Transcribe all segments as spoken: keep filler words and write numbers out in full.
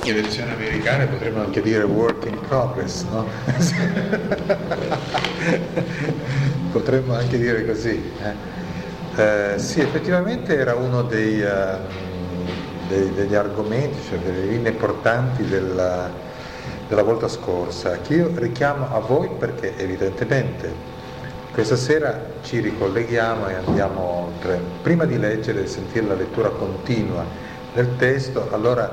vecchie lezioni americane potremmo anche dire work in progress, no? Potremmo anche dire così. Eh? Eh, sì, effettivamente era uno dei, uh, dei, degli argomenti, cioè delle linee portanti della, della volta scorsa, che io richiamo a voi perché evidentemente questa sera ci ricolleghiamo e andiamo oltre. Prima di leggere e sentire la lettura continua del testo, allora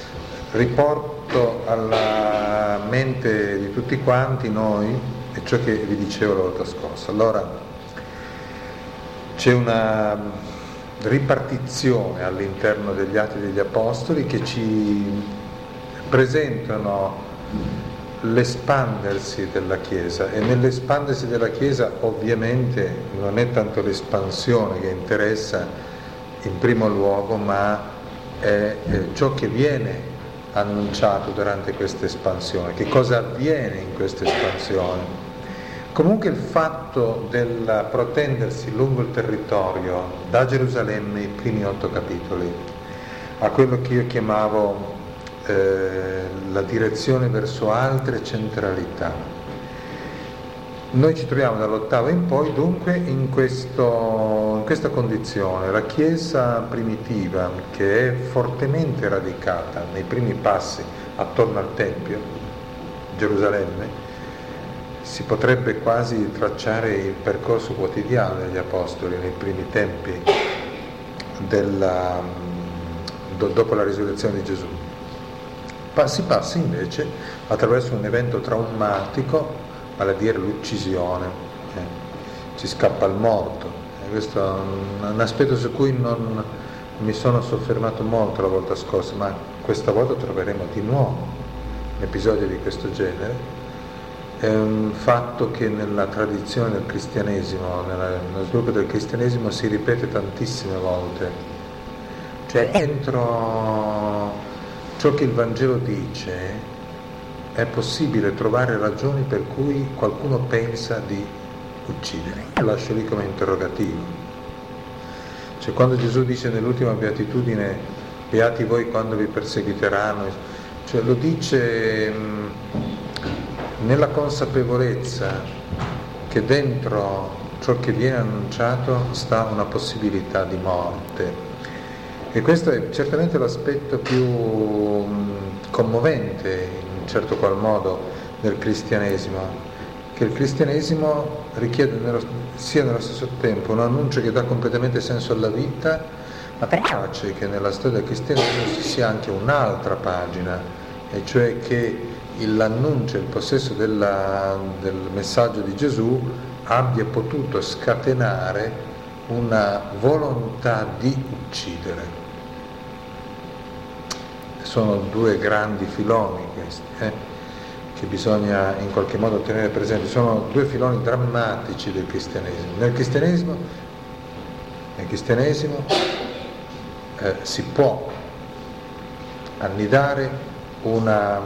riporto alla mente di tutti quanti noi e ciò che vi dicevo la volta scorsa. Allora, c'è una ripartizione all'interno degli Atti degli Apostoli che ci presentano l'espandersi della Chiesa, e nell'espandersi della Chiesa ovviamente non è tanto l'espansione che interessa in primo luogo, ma è ciò che viene annunciato durante questa espansione, che cosa avviene in questa espansione. Comunque il fatto del protendersi lungo il territorio da Gerusalemme, i primi otto capitoli, a quello che io chiamavo eh, la direzione verso altre centralità. Noi ci troviamo dall'ottavo in poi dunque in, questo, in questa condizione. La Chiesa primitiva, che è fortemente radicata nei primi passi attorno al Tempio, Gerusalemme, si potrebbe quasi tracciare il percorso quotidiano degli Apostoli nei primi tempi della, do, dopo la risurrezione di Gesù. Si passa invece attraverso un evento traumatico, vale a dire l'uccisione, eh. ci scappa il morto. E questo è un aspetto su cui non mi sono soffermato molto la volta scorsa, ma questa volta troveremo di nuovo un episodio di questo genere. È un fatto che nella tradizione del cristianesimo, nello sviluppo del cristianesimo, si ripete tantissime volte. Cioè dentro ciò che il Vangelo dice è possibile trovare ragioni per cui qualcuno pensa di uccidere. Lo lascio lì come interrogativo. Cioè quando Gesù dice nell'ultima beatitudine beati voi quando vi perseguiteranno, cioè lo dice mh, nella consapevolezza che dentro ciò che viene annunciato sta una possibilità di morte. E questo è certamente l'aspetto più mh, commovente in certo qual modo del cristianesimo, che il cristianesimo richiede nello, sia nello stesso tempo un annuncio che dà completamente senso alla vita, ma piace che nella storia del cristianesimo ci sia anche un'altra pagina, e cioè che l'annuncio, il possesso della, del messaggio di Gesù abbia potuto scatenare una volontà di uccidere. Sono due grandi filoni questi, eh, che bisogna in qualche modo tenere presenti. Sono due filoni drammatici del cristianesimo. Nel cristianesimo, nel cristianesimo eh, si può annidare una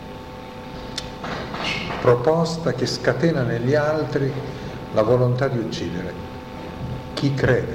proposta che scatena negli altri la volontà di uccidere chi crede,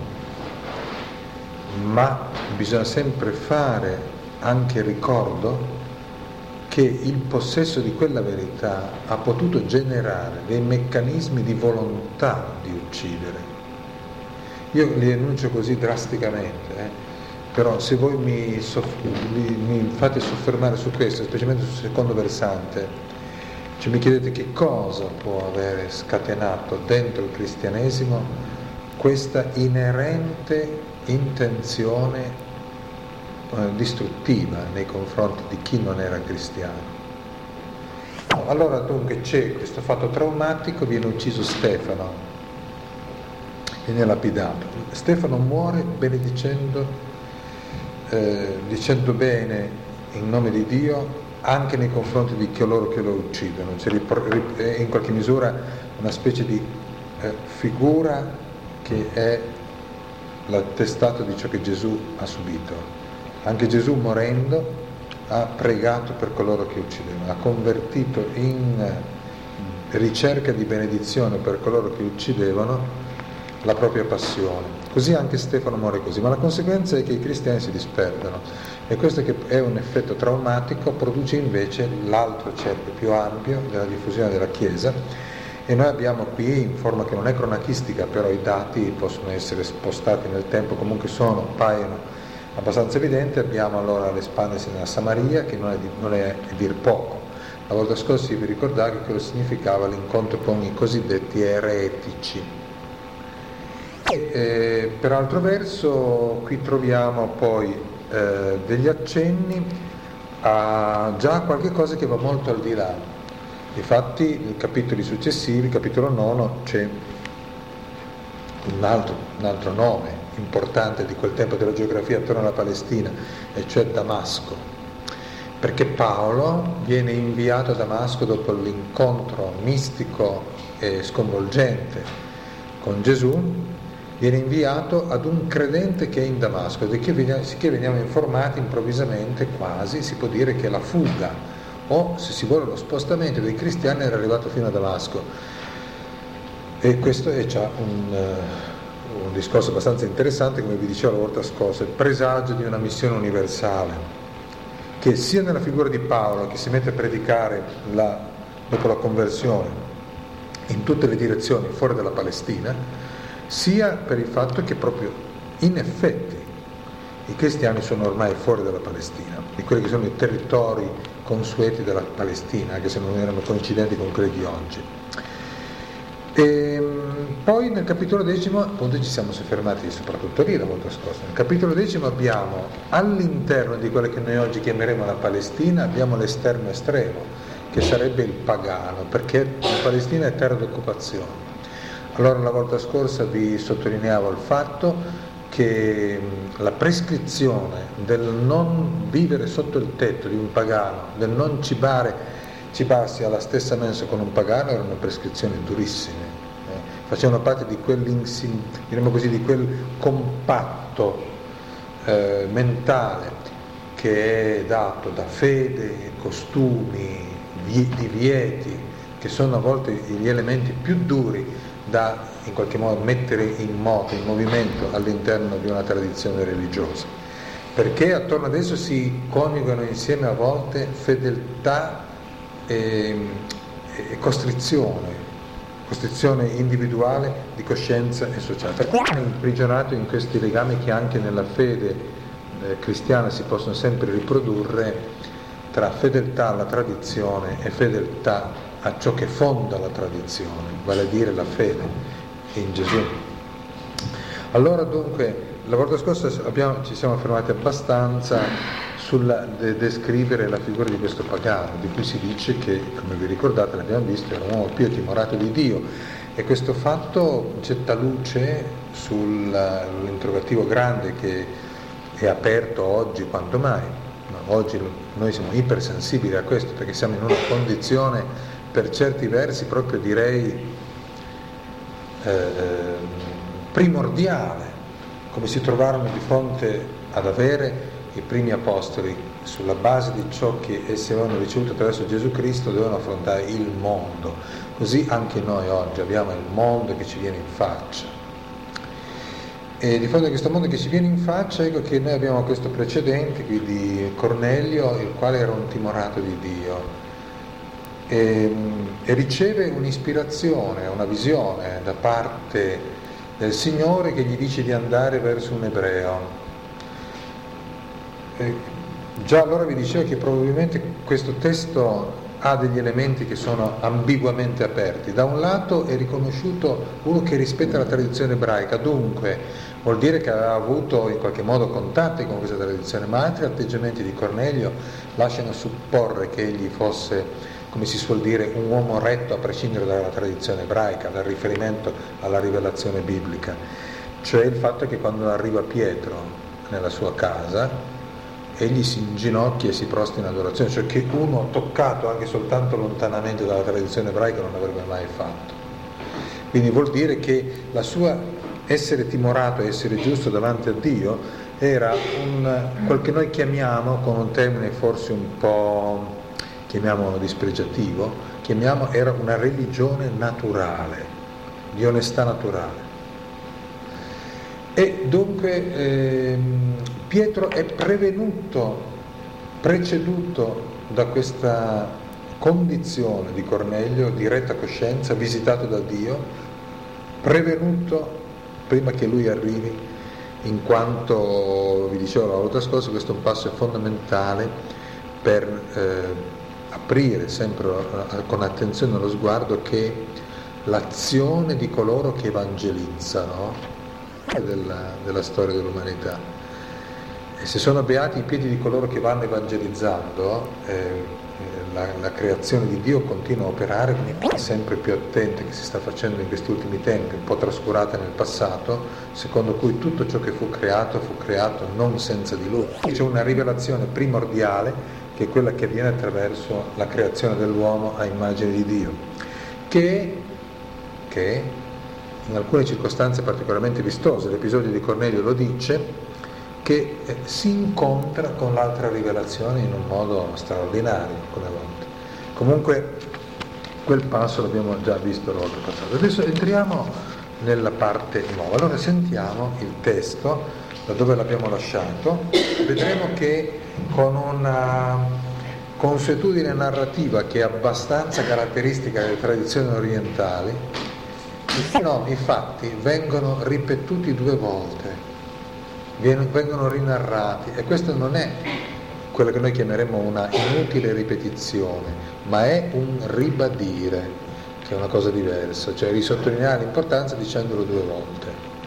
ma bisogna sempre fare anche ricordo che il possesso di quella verità ha potuto generare dei meccanismi di volontà di uccidere. Io li enuncio così drasticamente, eh? Però se voi mi, soff- mi, mi fate soffermare su questo, specialmente sul secondo versante, cioè mi chiedete che cosa può avere scatenato dentro il cristianesimo questa inerente intenzione distruttiva nei confronti di chi non era cristiano. Allora dunque c'è questo fatto traumatico, viene ucciso Stefano, viene lapidato. Stefano muore benedicendo, eh, dicendo bene in nome di Dio anche nei confronti di coloro che lo uccidono. Cioè, è in qualche misura una specie di eh, figura che è l'attestato di ciò che Gesù ha subito. Anche Gesù morendo ha pregato per coloro che uccidevano, ha convertito in ricerca di benedizione per coloro che uccidevano la propria passione. Così anche Stefano muore così, ma la conseguenza è che i cristiani si disperdono. e questo che è un effetto traumatico produce invece l'altro cerchio più ampio della diffusione della Chiesa, e noi abbiamo qui, in forma che non è cronachistica, però i dati possono essere spostati nel tempo, comunque sono, paiono abbastanza evidenti. Abbiamo allora l'espandersi nella Samaria, che non è, di, non è dir poco. La volta scorsa vi ricordate che cosa significava l'incontro con i cosiddetti eretici. E, per altro verso, qui troviamo poi eh, degli accenni a già qualche cosa che va molto al di là. Infatti, nei capitoli successivi, capitolo nono, c'è un altro, un altro nome importante di quel tempo della geografia attorno alla Palestina, e cioè Damasco, perché Paolo viene inviato a Damasco dopo l'incontro mistico e sconvolgente con Gesù, viene inviato ad un credente che è in Damasco, di che veniamo informati improvvisamente, quasi si può dire che la fuga, o se si vuole lo spostamento dei cristiani, era arrivato fino a Damasco. E questo è già un, uh, un discorso abbastanza interessante, come vi dicevo la volta scorsa, il presagio di una missione universale, che sia nella figura di Paolo, che si mette a predicare la, dopo la conversione in tutte le direzioni fuori dalla Palestina, sia per il fatto che proprio in effetti i cristiani sono ormai fuori dalla Palestina, di quelli che sono i territori consueti della Palestina, anche se non erano coincidenti con quelli di oggi. E poi nel capitolo decimo, appunto, ci siamo soffermati soprattutto lì la volta scorsa. Nel capitolo decimo abbiamo all'interno di quello che noi oggi chiameremo la Palestina, abbiamo l'esterno estremo, che sarebbe il pagano, perché la Palestina è terra d'occupazione. Allora la volta scorsa vi sottolineavo il fatto che la prescrizione del non vivere sotto il tetto di un pagano, del non cibare, cibarsi alla stessa mensa con un pagano, erano prescrizioni durissime, eh? facevano parte di diremmo così, di quel compatto eh, mentale che è dato da fede, costumi, divieti, che sono a volte gli elementi più duri da in qualche modo mettere in moto, in movimento all'interno di una tradizione religiosa, perché attorno ad esso si coniugano insieme a volte fedeltà e, e costrizione, costrizione individuale di coscienza e sociale. Per cui è imprigionato in questi legami che anche nella fede eh, cristiana si possono sempre riprodurre, tra fedeltà alla tradizione e fedeltà a ciò che fonda la tradizione, vale a dire la fede in Gesù. Allora dunque, la volta scorsa abbiamo, ci siamo fermati abbastanza sul de- descrivere la figura di questo pagano, di cui si dice che, come vi ricordate, l'abbiamo visto, era un uomo pio e timorato di Dio, e questo fatto getta luce sull'interrogativo grande che è aperto oggi quanto mai. Oggi noi siamo ipersensibili a questo, perché siamo in una condizione per certi versi proprio direi eh, primordiale, come si trovarono di fronte ad avere i primi apostoli. Sulla base di ciò che essi avevano ricevuto attraverso Gesù Cristo dovevano affrontare il mondo. Così anche noi oggi abbiamo il mondo che ci viene in faccia, e di fronte a questo mondo che ci viene in faccia, ecco che noi abbiamo questo precedente qui di Cornelio, il quale era un timorato di Dio, e, e riceve un'ispirazione, una visione da parte del Signore, che gli dice di andare verso un ebreo. E già allora vi dicevo che probabilmente questo testo ha degli elementi che sono ambiguamente aperti. Da un lato è riconosciuto uno che rispetta la tradizione ebraica, dunque vuol dire che aveva avuto in qualche modo contatti con questa tradizione, ma altri atteggiamenti di Cornelio lasciano supporre che egli fosse, come si suol dire, un uomo retto a prescindere dalla tradizione ebraica, dal riferimento alla rivelazione biblica. Cioè il fatto che quando arriva Pietro nella sua casa, egli si inginocchia e si prostina in adorazione, cioè che uno toccato anche soltanto lontanamente dalla tradizione ebraica non avrebbe mai fatto. Quindi vuol dire che la sua essere timorato, essere giusto davanti a Dio, era un, quel che noi chiamiamo, con un termine forse un po', chiamiamolo dispregiativo, chiamiamo, era una religione naturale, di onestà naturale. E dunque ehm, Pietro è prevenuto, preceduto da questa condizione di Cornelio, di retta coscienza, visitato da Dio, prevenuto prima che lui arrivi, in quanto, vi dicevo la volta scorsa, questo è un passo fondamentale per eh, aprire sempre eh, con attenzione lo sguardo che l'azione di coloro che evangelizzano è della, della storia dell'umanità. E se sono beati i piedi di coloro che vanno evangelizzando, eh, la, la creazione di Dio continua a operare, quindi sempre più attenta, che si sta facendo in questi ultimi tempi, un po' trascurata nel passato, secondo cui tutto ciò che fu creato fu creato non senza di Lui. C'è una rivelazione primordiale che è quella che avviene attraverso la creazione dell'uomo a immagine di Dio, che, che in alcune circostanze particolarmente vistose, l'episodio di Cornelio lo dice, che eh, si incontra con l'altra rivelazione in un modo straordinario alcune volte. Comunque quel passo l'abbiamo già visto la volta passata. Adesso entriamo nella parte nuova. Allora sentiamo il testo da dove l'abbiamo lasciato. Vedremo che con una consuetudine narrativa che è abbastanza caratteristica delle tradizioni orientali, no, i fatti vengono ripetuti due volte, vengono rinarrati, e questo non è quello che noi chiameremmo una inutile ripetizione, ma è un ribadire, che è una cosa diversa, cioè risottolineare l'importanza dicendolo due volte.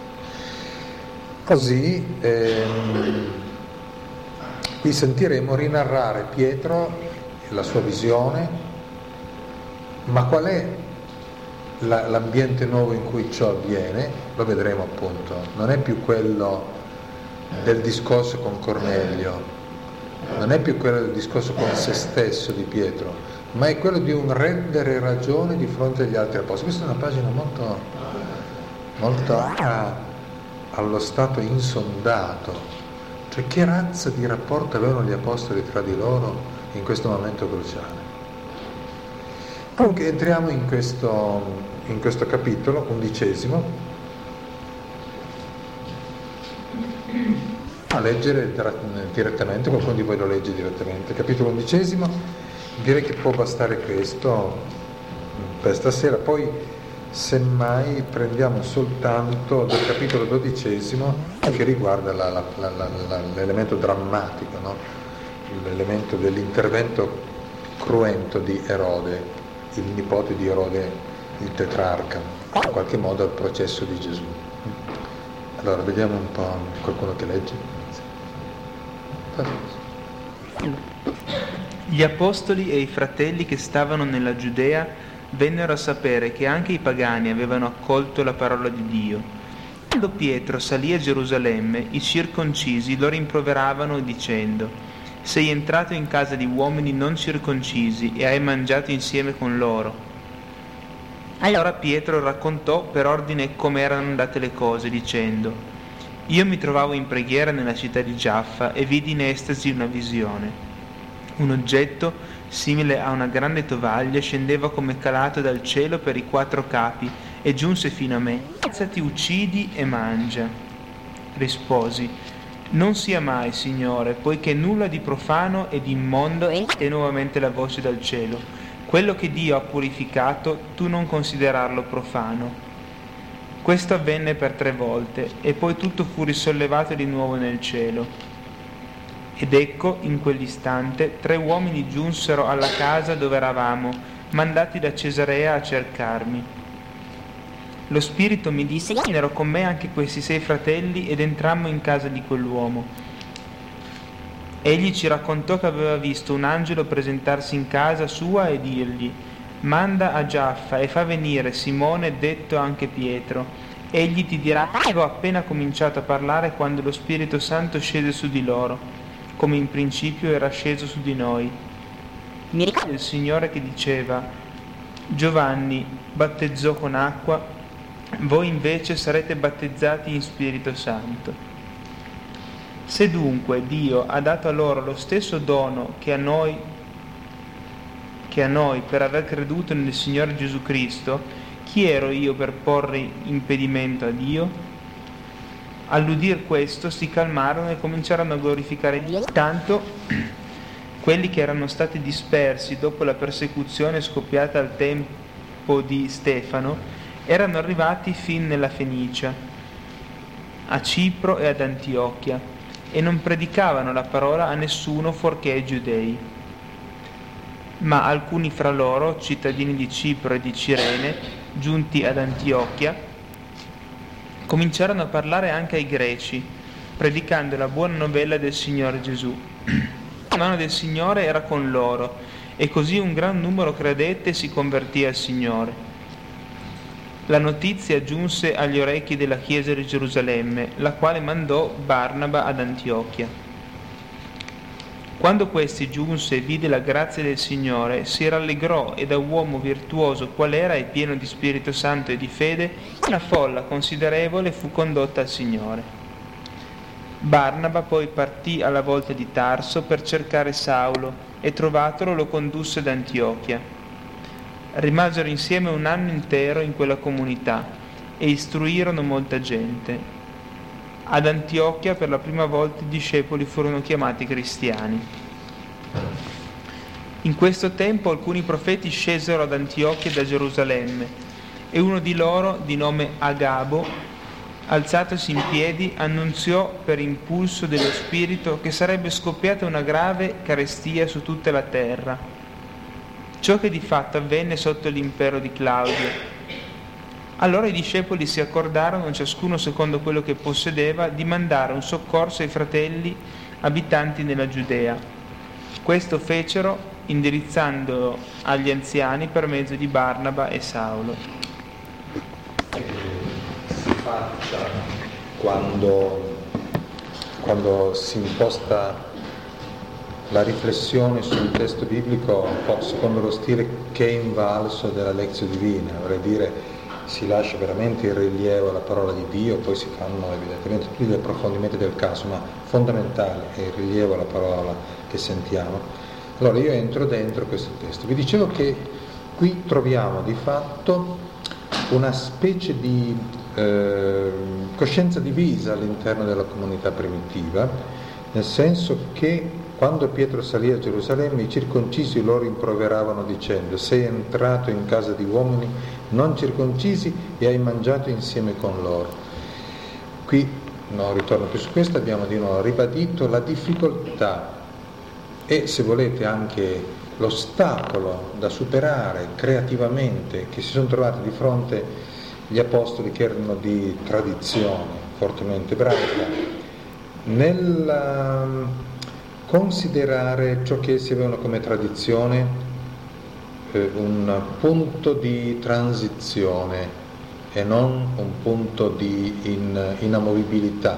Così ehm, qui sentiremo rinarrare Pietro e la sua visione, ma qual è la, l'ambiente nuovo in cui ciò avviene? Lo vedremo appunto, non è più quello del discorso con Cornelio, non è più quello del discorso con se stesso di Pietro, ma è quello di un rendere ragione di fronte agli altri apostoli. Questa è una pagina molto, molto ah, allo stato insondato, cioè che razza di rapporto avevano gli apostoli tra di loro in questo momento cruciale. Comunque entriamo in questo, in questo capitolo undicesimo, a leggere direttamente. Qualcuno di voi lo legge direttamente. Capitolo undicesimo, direi che può bastare questo per stasera, poi semmai prendiamo soltanto dal capitolo dodicesimo che riguarda la, la, la, la, l'elemento drammatico, no? L'elemento dell'intervento cruento di Erode, il nipote di Erode il tetrarca, in qualche modo al processo di Gesù. Allora vediamo un po', qualcuno che legge. Gli apostoli e i fratelli che stavano nella Giudea vennero a sapere che anche i pagani avevano accolto la parola di Dio. Quando Pietro salì a Gerusalemme, i circoncisi lo rimproveravano dicendo: sei entrato in casa di uomini non circoncisi e hai mangiato insieme con loro. Allora Pietro raccontò per ordine come erano andate le cose, dicendo: io mi trovavo in preghiera nella città di Giaffa e vidi in estasi una visione. Un oggetto simile a una grande tovaglia scendeva come calato dal cielo per i quattro capi e giunse fino a me. Alzati, uccidi e mangia. Risposi: non sia mai, Signore, poiché nulla di profano e di immondo. E nuovamente la voce dal cielo: quello che Dio ha purificato, tu non considerarlo profano. Questo avvenne per tre volte, e poi tutto fu risollevato di nuovo nel cielo. Ed ecco, in quell'istante, tre uomini giunsero alla casa dove eravamo, mandati da Cesarea a cercarmi. Lo Spirito mi disse: vennero con me anche questi sei fratelli, ed entrammo in casa di quell'uomo. Egli ci raccontò che aveva visto un angelo presentarsi in casa sua e dirgli: manda a Giaffa e fa venire Simone, detto anche Pietro. Egli ti dirà: avevo appena cominciato a parlare quando lo Spirito Santo scese su di loro, come in principio era sceso su di noi. Mi ricordo il Signore che diceva: Giovanni battezzò con acqua, voi invece sarete battezzati in Spirito Santo. Se dunque Dio ha dato a loro lo stesso dono che a noi che a noi per aver creduto nel Signore Gesù Cristo, chi ero io per porre impedimento a Dio? All'udir questo si calmarono e cominciarono a glorificare Dio. Tanto quelli che erano stati dispersi dopo la persecuzione scoppiata al tempo di Stefano erano arrivati fin nella Fenicia, a Cipro e ad Antiochia, e non predicavano la parola a nessuno fuorché ai giudei. Ma alcuni fra loro, cittadini di Cipro e di Cirene, giunti ad Antiochia, cominciarono a parlare anche ai greci, predicando la buona novella del Signore Gesù. La mano del Signore era con loro, e così un gran numero credette e si convertì al Signore. La notizia giunse agli orecchi della chiesa di Gerusalemme, la quale mandò Barnaba ad Antiochia. Quando questi giunse e vide la grazia del Signore, si rallegrò, e da uomo virtuoso qual era e pieno di Spirito Santo e di fede, una folla considerevole fu condotta al Signore. Barnaba poi partì alla volta di Tarso per cercare Saulo, e trovatolo lo condusse ad Antiochia. Rimasero insieme un anno intero in quella comunità e istruirono molta gente. Ad Antiochia per la prima volta i discepoli furono chiamati cristiani. In questo tempo alcuni profeti scesero ad Antiochia da Gerusalemme, e uno di loro, di nome Agabo, alzatosi in piedi, annunziò per impulso dello Spirito che sarebbe scoppiata una grave carestia su tutta la terra. Ciò che di fatto avvenne sotto l'impero di Claudio. Allora i discepoli si accordarono, ciascuno secondo quello che possedeva, di mandare un soccorso ai fratelli abitanti nella Giudea. Questo fecero, indirizzandolo agli anziani per mezzo di Barnaba e Saulo. Si faccia quando, quando si imposta la riflessione sul testo biblico un po' secondo lo stile che è invalso della Lectio Divina, vorrei dire si lascia veramente il rilievo alla parola di Dio, poi si fanno evidentemente tutti gli approfondimenti del caso, ma fondamentale è il rilievo alla parola che sentiamo. Allora io entro dentro questo testo. Vi dicevo che qui troviamo di fatto una specie di eh, coscienza divisa all'interno della comunità primitiva, nel senso che quando Pietro salì a Gerusalemme i circoncisi lo rimproveravano dicendo: sei entrato in casa di uomini non circoncisi e hai mangiato insieme con loro. Qui non ritorno più su questo, abbiamo di nuovo ribadito la difficoltà e, se volete, anche l'ostacolo da superare creativamente che si sono trovati di fronte gli apostoli, che erano di tradizione fortemente ebraica, nel considerare ciò che essi avevano come tradizione eh, un punto di transizione e non un punto di in, inamovibilità.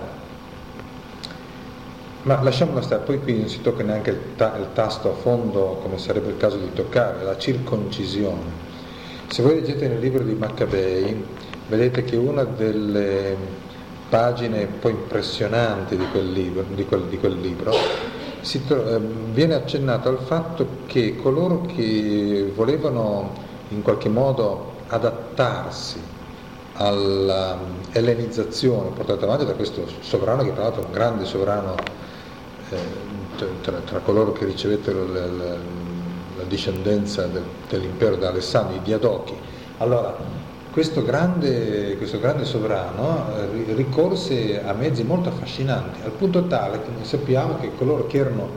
Ma lasciamolo stare, poi qui non si tocca neanche il, ta- il tasto a fondo, come sarebbe il caso di toccare, la circoncisione. Se voi leggete nel libro di Maccabei, vedete che una delle pagine un po' impressionanti di quel libro, di quel, di quel libro si tro- viene accennato al fatto che coloro che volevano in qualche modo adattarsi alla ellenizzazione portata avanti da questo sovrano, che tra l'altro è un grande sovrano eh, tra, tra coloro che ricevettero la, la, la discendenza del, dell'impero di Alessandro, i Diadochi. Allora questo grande, questo grande sovrano eh, ricorse a mezzi molto affascinanti, al punto tale che noi sappiamo che coloro che erano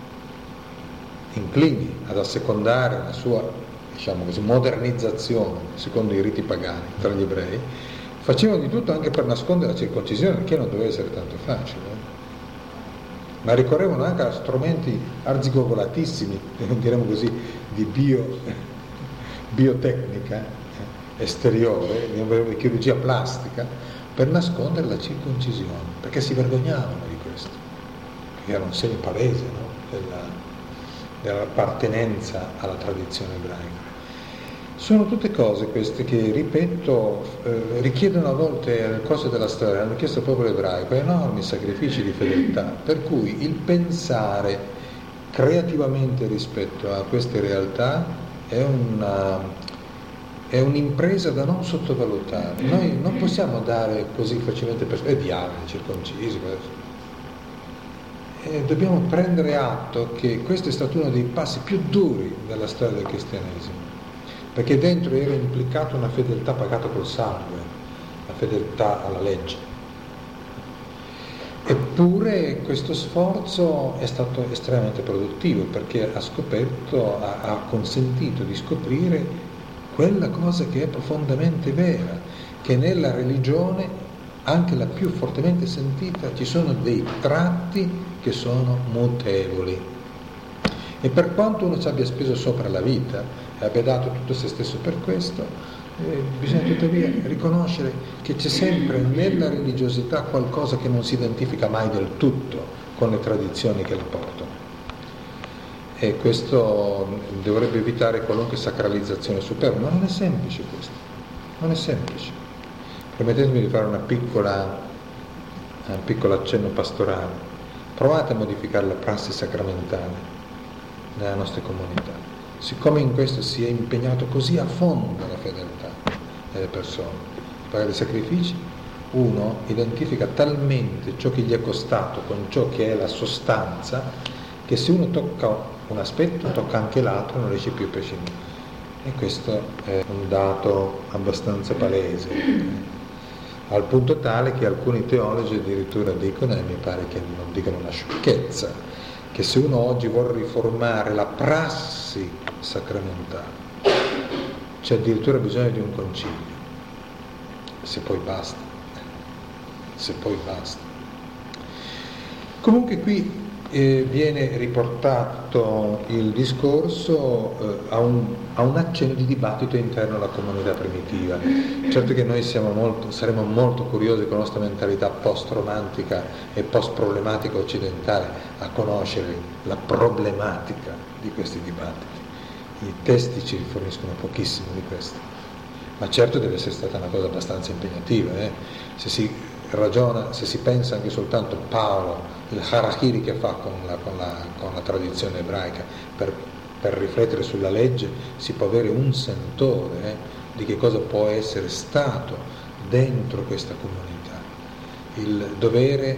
inclini ad assecondare una sua, diciamo così, modernizzazione secondo i riti pagani tra gli ebrei, facevano di tutto anche per nascondere la circoncisione, che non doveva essere tanto facile, eh? Ma ricorrevano anche a strumenti arzigovolatissimi, diremmo così, di bio, biotecnica esteriore, di chirurgia plastica, per nascondere la circoncisione, perché si vergognavano di questo, perché era un segno palese, no? della, dell'appartenenza alla tradizione ebraica. Sono tutte cose queste che, ripeto, eh, richiedono a volte nel corso della storia, hanno chiesto al popolo ebraico enormi sacrifici di fedeltà, per cui il pensare creativamente rispetto a queste realtà è una è un'impresa da non sottovalutare. Noi non possiamo dare così facilmente per e diavoli, circoncisi, e dobbiamo prendere atto che questo è stato uno dei passi più duri della storia del cristianesimo, perché dentro era implicata una fedeltà pagata col sangue, la fedeltà alla legge. Eppure questo sforzo è stato estremamente produttivo, perché ha scoperto, ha, ha consentito di scoprire quella cosa che è profondamente vera, che nella religione, anche la più fortemente sentita, ci sono dei tratti che sono mutevoli. E per quanto uno ci abbia speso sopra la vita e abbia dato tutto se stesso per questo, eh, bisogna tuttavia riconoscere che c'è sempre nella religiosità qualcosa che non si identifica mai del tutto con le tradizioni che la portano. E questo dovrebbe evitare qualunque sacralizzazione superflua, ma non è semplice questo, non è semplice. Permettetemi di fare una piccola, un piccolo accenno pastorale. Provate a modificare la prassi sacramentale nella nostra comunità. Siccome in questo si è impegnato così a fondo la fedeltà delle persone, pagare i sacrifici, uno identifica talmente ciò che gli è costato con ciò che è la sostanza, che se uno tocca un aspetto, tocca anche l'altro, non riesce più a prescindere. E questo è un dato abbastanza palese, al punto tale che alcuni teologi addirittura dicono, e mi pare che non dicano una sciocchezza, che se uno oggi vuole riformare la prassi sacramentale c'è addirittura bisogno di un concilio, se poi basta, se poi basta. Comunque qui eh, viene riportato il discorso eh, a, un, a un accenno di dibattito interno alla comunità primitiva. Certo che noi siamo molto, saremo molto curiosi con la nostra mentalità post-romantica e post-problematica occidentale a conoscere la problematica di questi dibattiti. I testi ci forniscono pochissimo di questo, ma certo deve essere stata una cosa abbastanza impegnativa. Eh? Se si ragiona, se si pensa anche soltanto a Paolo, il harakiri che fa con la, con la, con la tradizione ebraica per, per riflettere sulla legge, si può avere un sentore eh, di che cosa può essere stato dentro questa comunità, il dovere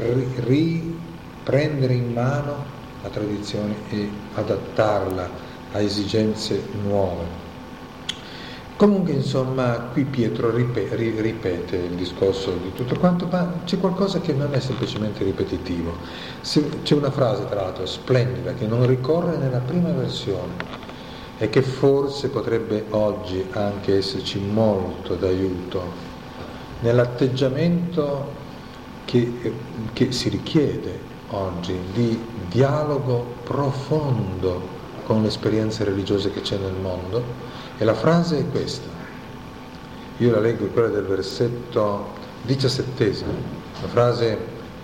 riprendere in mano la tradizione e adattarla a esigenze nuove. Comunque, insomma, qui Pietro ripete, ripete il discorso di tutto quanto, ma c'è qualcosa che non è semplicemente ripetitivo. C'è una frase, tra l'altro, splendida, che non ricorre nella prima versione e che forse potrebbe oggi anche esserci molto d'aiuto nell'atteggiamento che, che si richiede oggi di dialogo profondo con le esperienze religiose che c'è nel mondo. E la frase è questa, io la leggo, quella del versetto diciassettesimo, una frase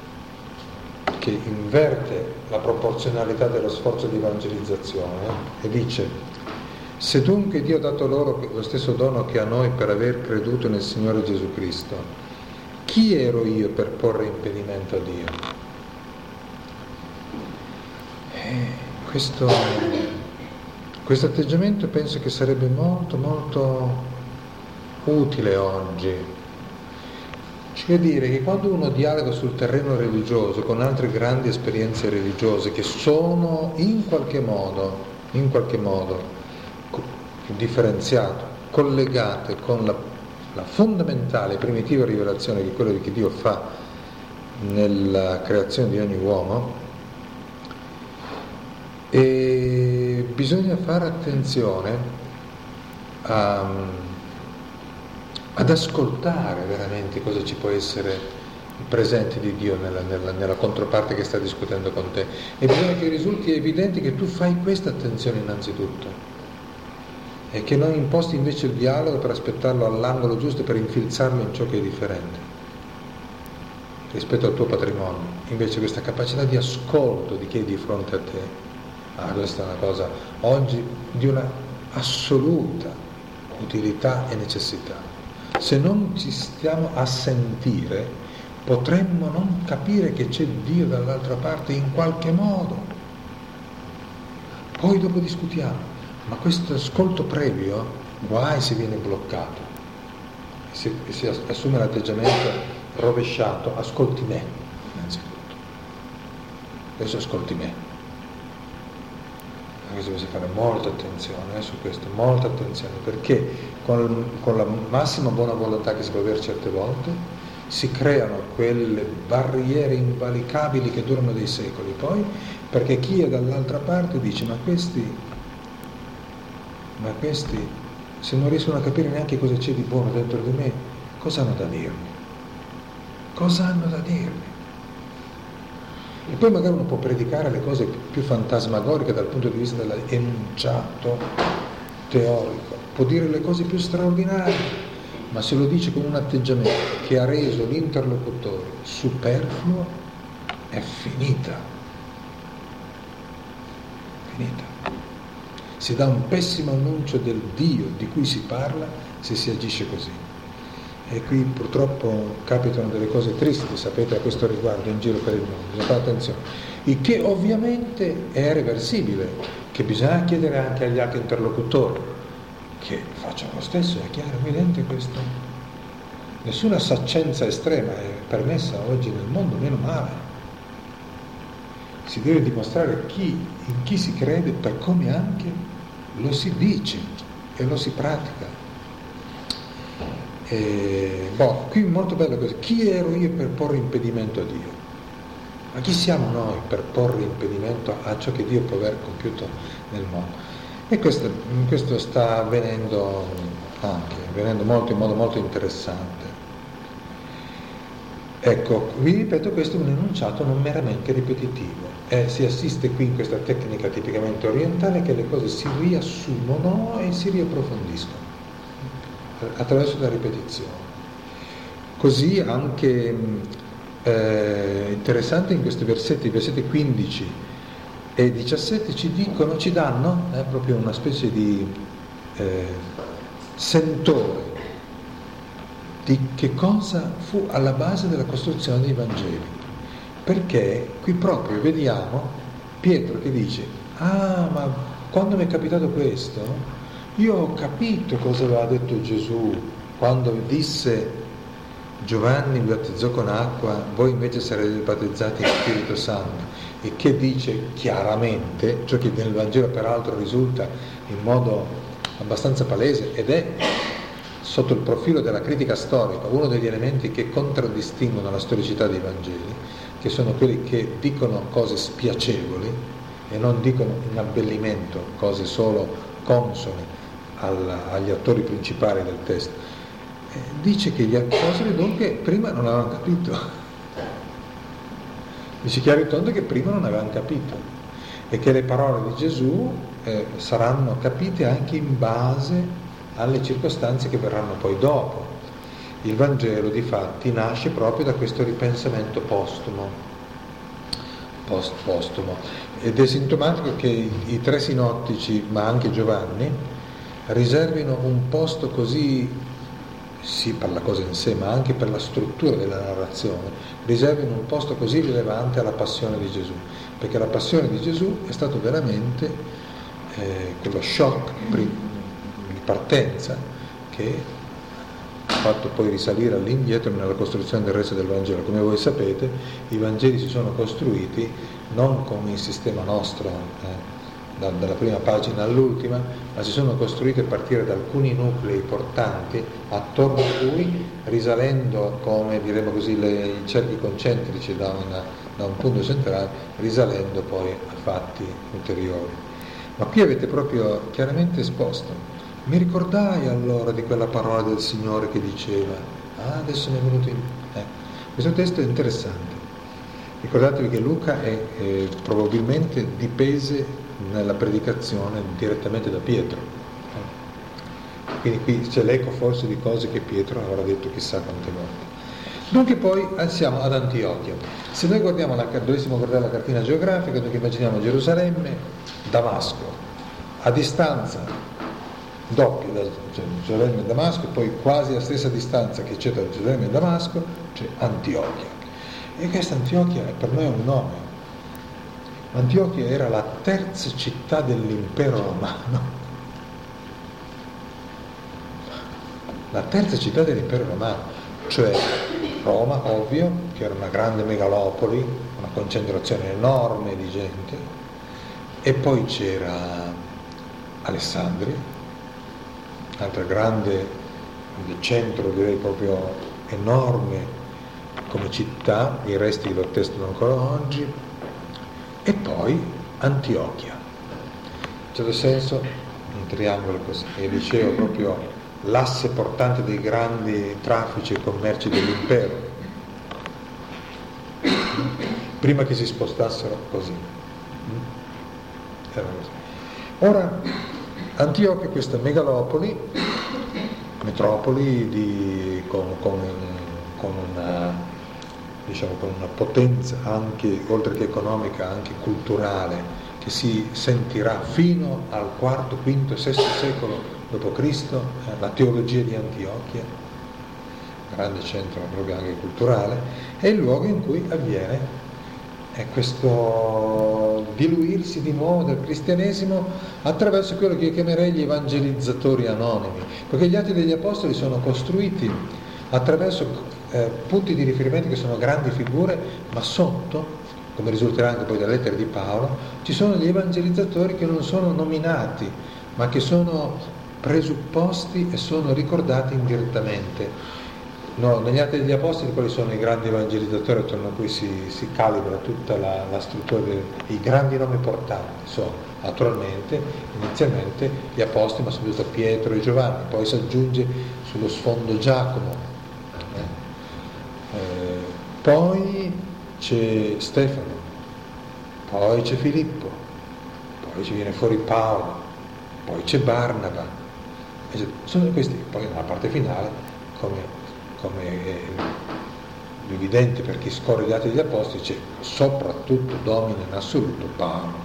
che inverte la proporzionalità dello sforzo di evangelizzazione eh, e dice: se dunque Dio ha dato loro lo stesso dono che a noi per aver creduto nel Signore Gesù Cristo, chi ero io per porre impedimento a Dio? Eh, questo... Questo atteggiamento penso che sarebbe molto molto utile oggi. Cioè dire che quando uno dialoga sul terreno religioso con altre grandi esperienze religiose che sono in qualche modo, in qualche modo differenziate, collegate con la, la fondamentale primitiva rivelazione di quello che Dio fa nella creazione di ogni uomo, e bisogna fare attenzione a, ad ascoltare veramente cosa ci può essere presente di Dio nella, nella, nella controparte che sta discutendo con te, e bisogna che risulti evidente che tu fai questa attenzione innanzitutto e che non imposti invece il dialogo per aspettarlo all'angolo giusto, per infilzarlo in ciò che è differente rispetto al tuo patrimonio. Invece questa capacità di ascolto di chi è di fronte a te, ah, questa è una cosa oggi di una assoluta utilità e necessità. Se non ci stiamo a sentire, potremmo non capire che c'è Dio dall'altra parte in qualche modo. Poi dopo discutiamo, ma questo ascolto previo guai se viene bloccato, si, si assume l'atteggiamento rovesciato, ascolti me innanzitutto, adesso ascolti me. Questo bisogna fare molta attenzione eh, su questo, molta attenzione, perché con, con la massima buona volontà che si può avere certe volte si creano quelle barriere invalicabili che durano dei secoli poi, perché chi è dall'altra parte dice ma questi, ma questi se non riescono a capire neanche cosa c'è di buono dentro di me, cosa hanno da dirmi? Cosa hanno da dirmi? E poi magari uno può predicare le cose più fantasmagoriche dal punto di vista dell'enunciato teorico, può dire le cose più straordinarie, ma se lo dice con un atteggiamento che ha reso l'interlocutore superfluo, è finita. Finita. Si dà un pessimo annuncio del Dio di cui si parla se si agisce così. E qui purtroppo capitano delle cose tristi, sapete, a questo riguardo in giro per il mondo, bisogna fare attenzione. Il che ovviamente è reversibile, che bisogna chiedere anche agli altri interlocutori che facciano lo stesso, è chiaro, evidente questo. Nessuna saccenza estrema è permessa oggi nel mondo, meno male. Si deve dimostrare chi, in chi si crede per come anche lo si dice e lo si pratica. E, boh, qui molto bello così. Chi ero io per porre impedimento a Dio? Ma chi siamo noi per porre impedimento a ciò che Dio può aver compiuto nel mondo? E questo, questo sta avvenendo anche, avvenendo molto, in modo molto interessante. Ecco, vi ripeto, questo è un enunciato non meramente ripetitivo. Eh, si assiste qui in questa tecnica tipicamente orientale che le cose si riassumono e si riapprofondiscono attraverso la ripetizione. Così anche eh, interessante in questi versetti, i versetti quindici e diciassette ci dicono, ci danno eh, proprio una specie di eh, sentore di che cosa fu alla base della costruzione dei Vangeli, perché qui proprio vediamo Pietro che dice: ah, ma quando mi è capitato questo io ho capito cosa aveva detto Gesù quando disse Giovanni vi battezzò con acqua, voi invece sarete battezzati in Spirito Santo, e che dice chiaramente, ciò che nel Vangelo peraltro risulta in modo abbastanza palese ed è sotto il profilo della critica storica uno degli elementi che contraddistinguono la storicità dei Vangeli, che sono quelli che dicono cose spiacevoli e non dicono in abbellimento cose solo consone alla, agli attori principali del testo. Eh, dice che gli apostoli dunque prima non avevano capito, dice chiaro e tondo che prima non avevano capito e che le parole di Gesù eh, saranno capite anche in base alle circostanze che verranno poi dopo. Il Vangelo difatti nasce proprio da questo ripensamento postumo, post postumo, ed è sintomatico che i, i tre sinottici, ma anche Giovanni, riservino un posto così, sì per la cosa in sé, ma anche per la struttura della narrazione, riservino un posto così rilevante alla passione di Gesù, perché la passione di Gesù è stato veramente eh, quello shock di partenza che ha fatto poi risalire all'indietro nella costruzione del resto del Vangelo. Come voi sapete, i Vangeli si sono costruiti non come il sistema nostro, eh, da, dalla prima pagina all'ultima, ma si sono costruiti a partire da alcuni nuclei portanti attorno a cui, risalendo, come diremo così, le, i cerchi concentrici da, una, da un punto centrale, risalendo poi a fatti ulteriori. Ma qui avete proprio chiaramente esposto. Mi ricordai allora di quella parola del Signore che diceva, ah, adesso mi è venuto in... Eh, questo testo è interessante. Ricordatevi che Luca è, è probabilmente dipese nella predicazione direttamente da Pietro. Eh. Quindi qui c'è l'eco forse di cose che Pietro avrà detto chissà quante volte. Dunque poi siamo ad Antiochia. Se noi guardiamo la, dovessimo guardare la cartina geografica, noi immaginiamo Gerusalemme, Damasco, a distanza doppia da cioè, Gerusalemme e Damasco, e poi quasi a stessa distanza che c'è tra Gerusalemme e Damasco c'è Antiochia. E questa Antiochia per noi è un nome. Antiochia era la terza città dell'impero romano. la terza città dell'impero romano, cioè Roma, ovvio, che era una grande megalopoli, una concentrazione enorme di gente, e poi c'era Alessandria, altra grande centro, direi proprio enorme come città, i resti lo attestano ancora oggi, e poi Antiochia. In certo senso un triangolo così, è il liceo proprio l'asse portante dei grandi traffici e commerci dell'impero, prima che si spostassero così. Era così. Ora Antiochia è questa megalopoli, metropoli di, con, con, con una diciamo con una potenza anche, oltre che economica, anche culturale, che si sentirà fino al quarto, quinto e sesto secolo dopo Cristo, eh, la teologia di Antiochia, grande centro proprio anche culturale, è il luogo in cui avviene eh, questo diluirsi di nuovo del cristianesimo attraverso quello che io chiamerei gli evangelizzatori anonimi, perché gli Atti degli Apostoli sono costruiti attraverso eh, punti di riferimento che sono grandi figure, ma sotto, come risulterà anche poi dalle lettere di Paolo, ci sono gli evangelizzatori che non sono nominati, ma che sono presupposti e sono ricordati indirettamente. No, negli Atti degli Apostoli quali sono i grandi evangelizzatori attorno a cui si, si calibra tutta la, la struttura, i grandi nomi portanti sono naturalmente inizialmente gli Apostoli, ma soprattutto Pietro e Giovanni, poi si aggiunge sullo sfondo Giacomo, eh, eh, poi c'è Stefano, poi c'è Filippo, poi ci viene fuori Paolo, poi c'è Barnaba, sono questi, poi nella parte finale, come, come è evidente per chi scorre gli Atti degli Apostoli, c'è soprattutto, domina in assoluto Paolo.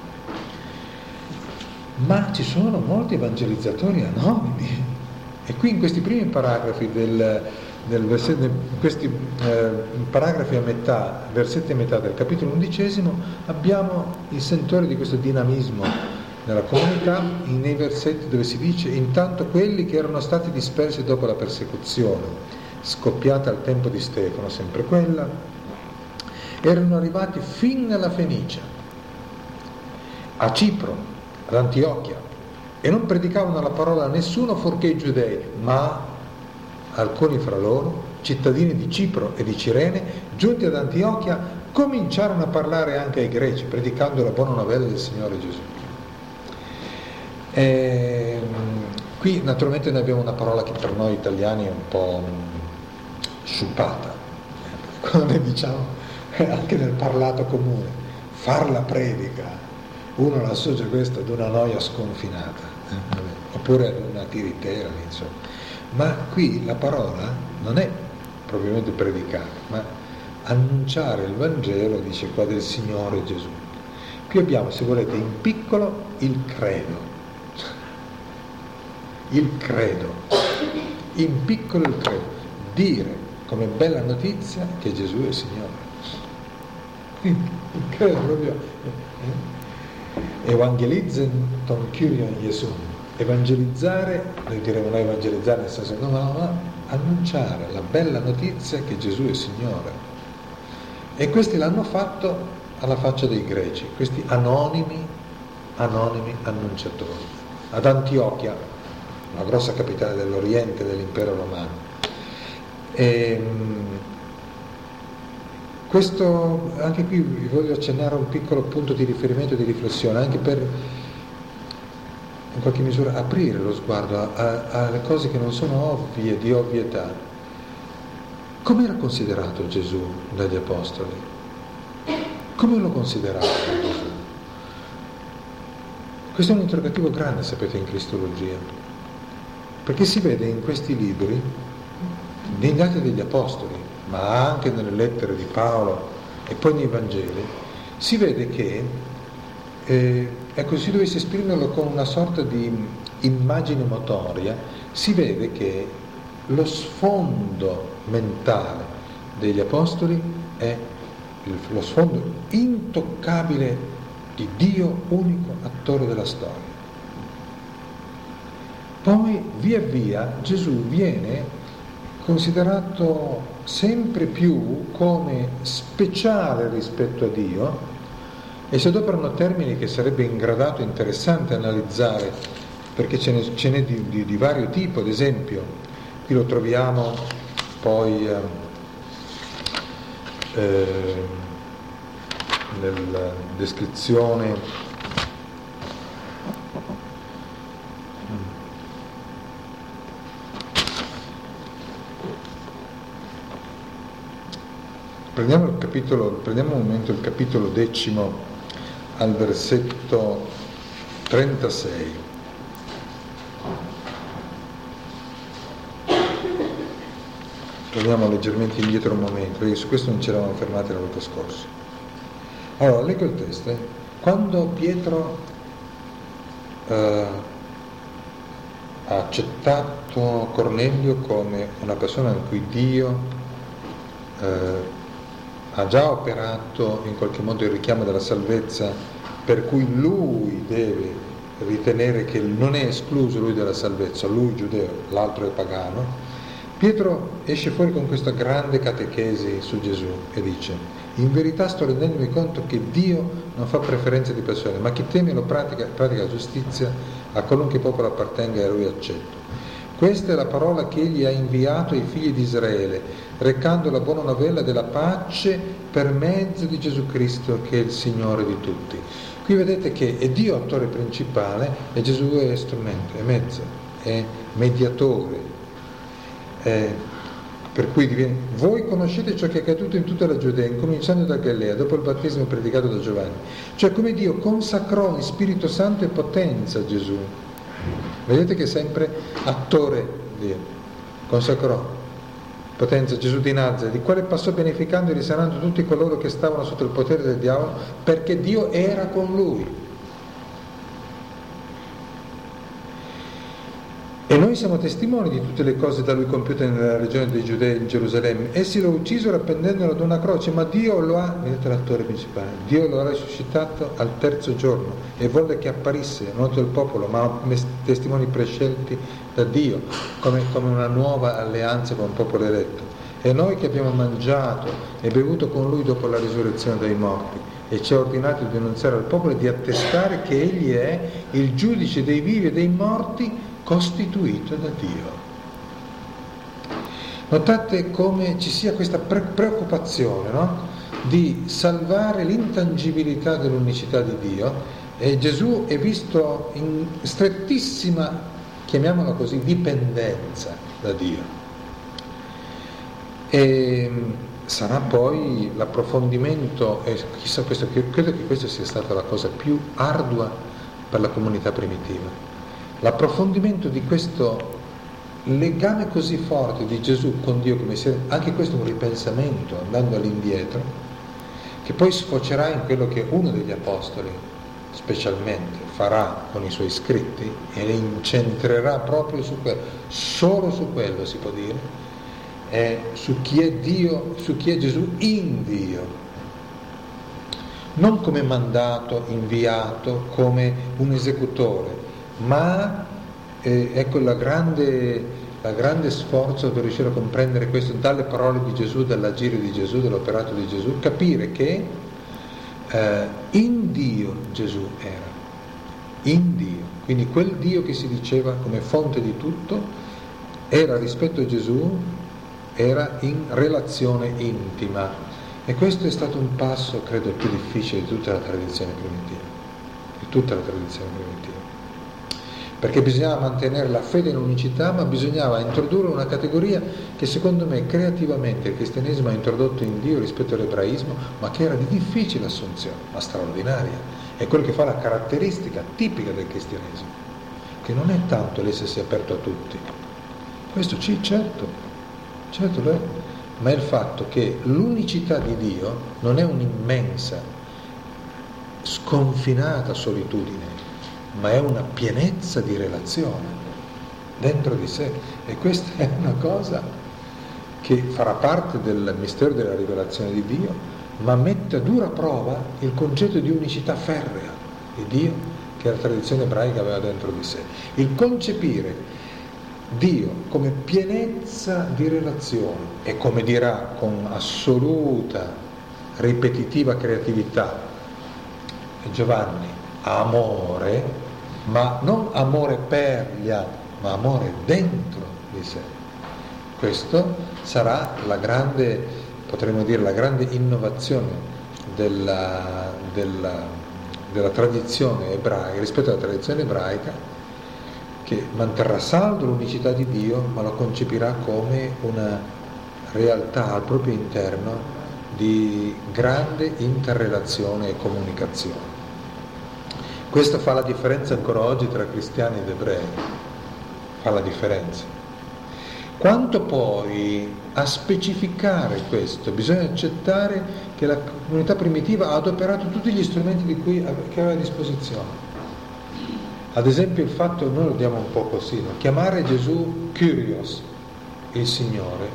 Ma ci sono molti evangelizzatori anonimi, e qui in questi primi paragrafi del, del versetto, in questi eh, paragrafi a metà, versetti a metà del capitolo undicesimo, abbiamo il sentore di questo dinamismo nella comunità, nei versetti dove si dice: intanto quelli che erano stati dispersi dopo la persecuzione scoppiata al tempo di Stefano, sempre quella, erano arrivati fin nella Fenicia, a Cipro, ad Antiochia, e non predicavano la parola a nessuno fuorché i giudei, ma alcuni fra loro, cittadini di Cipro e di Cirene, giunti ad Antiochia, cominciarono a parlare anche ai greci, predicando la buona novella del Signore Gesù. E, qui naturalmente noi abbiamo una parola che per noi italiani è un po' sciupata, quando noi diciamo anche nel parlato comune, far la predica, uno la associa questo ad una noia sconfinata, eh? oppure ad una tiritera, insomma. Ma qui la parola non è propriamente predicare, ma annunciare il Vangelo, dice qua, del Signore Gesù. Qui abbiamo, se volete, in piccolo il credo, il credo, in piccolo il credo, dire come bella notizia che Gesù è il Signore. Il credo proprio, evangelizzan ton Kyrion Gesù, evangelizzare, noi diremo noi evangelizzare nel senso no, no, no, annunciare la bella notizia che Gesù è il Signore. E questi l'hanno fatto alla faccia dei greci, questi anonimi, anonimi annunciatori, ad Antiochia, una grossa capitale dell'Oriente dell'impero romano. E, questo, anche qui vi voglio accennare un piccolo punto di riferimento, di riflessione, anche per in qualche misura aprire lo sguardo alle cose che non sono ovvie, di ovvietà. Come era considerato Gesù dagli Apostoli? Come lo consideravano Gesù? Questo è un interrogativo grande, sapete, in Cristologia, perché si vede in questi libri, negli Atti degli Apostoli, ma anche nelle lettere di Paolo e poi nei Vangeli, si vede che, eh, ecco, se dovessi esprimerlo con una sorta di immagine motoria, si vede che lo sfondo mentale degli Apostoli è il, lo sfondo intoccabile di Dio, unico attore della storia. Poi via via Gesù viene considerato sempre più come speciale rispetto a Dio, e si adoperano termini che sarebbe ingradato interessante analizzare, perché ce n'è, ce n'è di, di, di vario tipo. Ad esempio, qui lo troviamo poi eh, eh, nella descrizione Prendiamo il capitolo, prendiamo un momento il capitolo decimo al versetto trentasei. Torniamo leggermente indietro un momento, perché su questo non ci eravamo fermati la volta scorsa. Allora, leggo il testo. Eh. Quando Pietro eh, ha accettato Cornelio come una persona in cui Dio eh, ha già operato in qualche modo il richiamo della salvezza, per cui lui deve ritenere che non è escluso lui dalla salvezza, lui giudeo, l'altro è pagano, Pietro esce fuori con questa grande catechesi su Gesù e dice: in verità sto rendendomi conto che Dio non fa preferenze di persone, ma chi teme lo pratica, pratica giustizia, a qualunque popolo appartenga e a lui accetto. Questa è la parola che egli ha inviato ai figli di Israele, recando la buona novella della pace per mezzo di Gesù Cristo, che è il Signore di tutti. Qui vedete che è Dio attore principale e Gesù è strumento, è mezzo, è mediatore. È, per cui diviene, voi conoscete ciò che è accaduto in tutta la Giudea, incominciando da Galilea, dopo il battesimo predicato da Giovanni. Cioè come Dio consacrò in Spirito Santo e potenza Gesù. Vedete che è sempre attore Dio, consacrò, potenza Gesù di Nazaret, il quale passò beneficando e risanando tutti coloro che stavano sotto il potere del diavolo, perché Dio era con lui. E noi siamo testimoni di tutte le cose da lui compiute nella regione dei Giudei in Gerusalemme. Essi lo uccisero appendendolo ad una croce, ma Dio lo ha, vedete l'attore principale, Dio lo ha risuscitato al terzo giorno e volle che apparisse non tutto il popolo, ma testimoni prescelti da Dio, come, come una nuova alleanza con il popolo eletto. E noi che abbiamo mangiato e bevuto con lui dopo la risurrezione dai morti, e ci ha ordinato di annunziare al popolo e di attestare che egli è il giudice dei vivi e dei morti, costituito da Dio. Notate come ci sia questa pre- preoccupazione, no? Di salvare l'intangibilità dell'unicità di Dio, e Gesù è visto in strettissima, chiamiamola così, dipendenza da Dio. E sarà poi l'approfondimento, e chissà, questo, credo che questa sia stata la cosa più ardua per la comunità primitiva. L'approfondimento di questo legame così forte di Gesù con Dio, come se anche questo è un ripensamento andando all'indietro, che poi sfocerà in quello che uno degli apostoli specialmente farà con i suoi scritti, e le incentrerà proprio su quello, solo su quello si può dire, è su chi è Dio, su chi è Gesù in Dio, non come mandato, inviato, come un esecutore, ma eh, ecco la grande, la grande sforzo per riuscire a comprendere questo dalle parole di Gesù, dall'agire di Gesù, dall'operato di Gesù, capire che eh, in Dio Gesù era, in Dio, quindi quel Dio che si diceva come fonte di tutto era rispetto a Gesù, era in relazione intima, e questo è stato un passo, credo, il più difficile di tutta la tradizione primitiva, di tutta la tradizione primitiva. Perché bisognava mantenere la fede in unicità, ma bisognava introdurre una categoria che secondo me creativamente il cristianesimo ha introdotto in Dio rispetto all'ebraismo, ma che era di difficile assunzione, ma straordinaria. È quello che fa la caratteristica tipica del cristianesimo, che non è tanto l'essersi aperto a tutti, questo sì, certo, certo lo è, ma è il fatto che l'unicità di Dio non è un'immensa, sconfinata solitudine, ma è una pienezza di relazione dentro di sé, e questa è una cosa che farà parte del mistero della rivelazione di Dio, ma mette a dura prova il concetto di unicità ferrea di Dio, che la tradizione ebraica aveva dentro di sé. Il concepire Dio come pienezza di relazione e, come dirà con assoluta ripetitiva creatività Giovanni, amore, ma non amore per gli altri, ma amore dentro di sé. Questo sarà la grande, potremmo dire, la grande innovazione della, della, della tradizione ebraica, rispetto alla tradizione ebraica, che manterrà saldo l'unicità di Dio, ma lo concepirà come una realtà al proprio interno di grande interrelazione e comunicazione. Questo fa la differenza ancora oggi tra cristiani ed ebrei, fa la differenza. Quanto poi a specificare questo, bisogna accettare che la comunità primitiva ha adoperato tutti gli strumenti di cui, che aveva a disposizione. Ad esempio il fatto, noi lo diamo un po' così, no? Chiamare Gesù Kyrios, il Signore,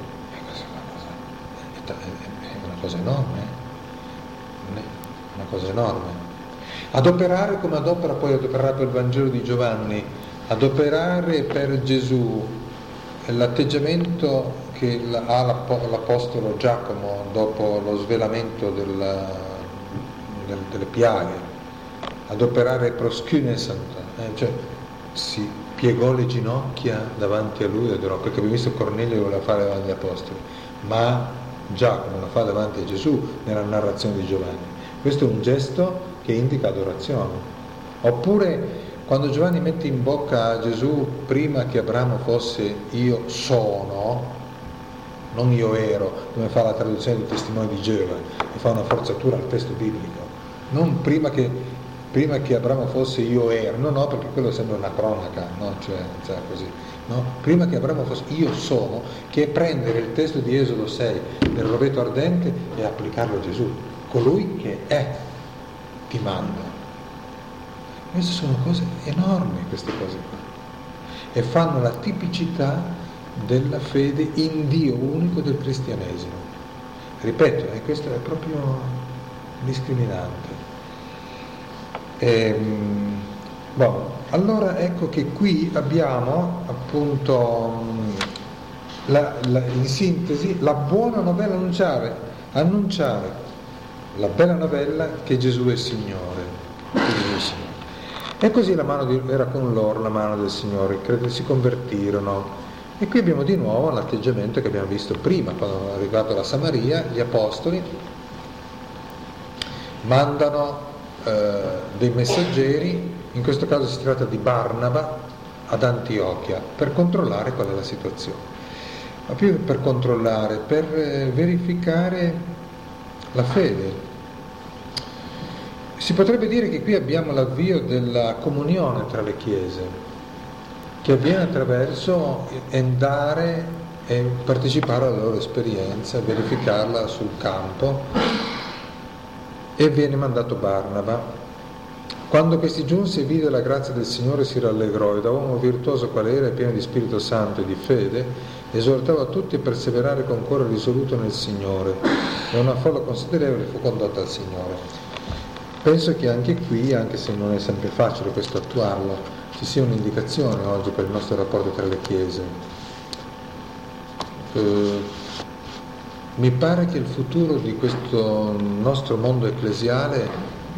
è una cosa enorme, è una cosa enorme. Adoperare come adopera, poi adopererà per il Vangelo di Giovanni, adoperare per Gesù l'atteggiamento che ha l'Apostolo Giacomo dopo lo svelamento del, del, delle piaghe, adoperare proskynesant, eh, cioè si piegò le ginocchia davanti a lui, adorò, perché abbiamo visto Cornelio voleva fare davanti agli Apostoli, ma Giacomo la fa davanti a Gesù nella narrazione di Giovanni. Questo è un gesto che indica adorazione. Oppure quando Giovanni mette in bocca a Gesù, prima che Abramo fosse io sono, non io ero, come fa la traduzione del testimone di Geova, che fa una forzatura al testo biblico, non prima che, prima che Abramo fosse io ero, no no, perché quello sembra una cronaca, no? Cioè, cioè così, no? Prima che Abramo fosse io sono, che è prendere il testo di Esodo sei del roveto ardente e applicarlo a Gesù, colui che è, ti manda. Queste sono cose enormi, queste cose qua, e fanno la tipicità della fede in Dio unico del cristianesimo. Ripeto, e questo è proprio discriminante. Ehm, boh, allora ecco che qui abbiamo appunto la, la, in sintesi la buona novella, annunciare, annunciare la bella novella che Gesù è Signore. Gesù è Signore. E così la mano di, era con loro la mano del Signore, credo si convertirono. E qui abbiamo di nuovo l'atteggiamento che abbiamo visto prima, quando è arrivato la Samaria, gli apostoli mandano eh, dei messaggeri, in questo caso si tratta di Barnaba, ad Antiochia, per controllare qual è la situazione. Ma più per controllare, per eh, verificare la fede. Si potrebbe dire che qui abbiamo l'avvio della comunione tra le chiese, che avviene attraverso andare e partecipare alla loro esperienza, verificarla sul campo, e viene mandato Barnaba. Quando questi giunse e vide la grazia del Signore si rallegrò, e da uomo virtuoso qual era e pieno di Spirito Santo e di fede, esortava tutti a perseverare con cuore risoluto nel Signore, e una folla considerevole fu condotta al Signore. Penso che anche qui, anche se non è sempre facile questo attuarlo, ci sia un'indicazione oggi per il nostro rapporto tra le chiese. Eh, mi pare che il futuro di questo nostro mondo ecclesiale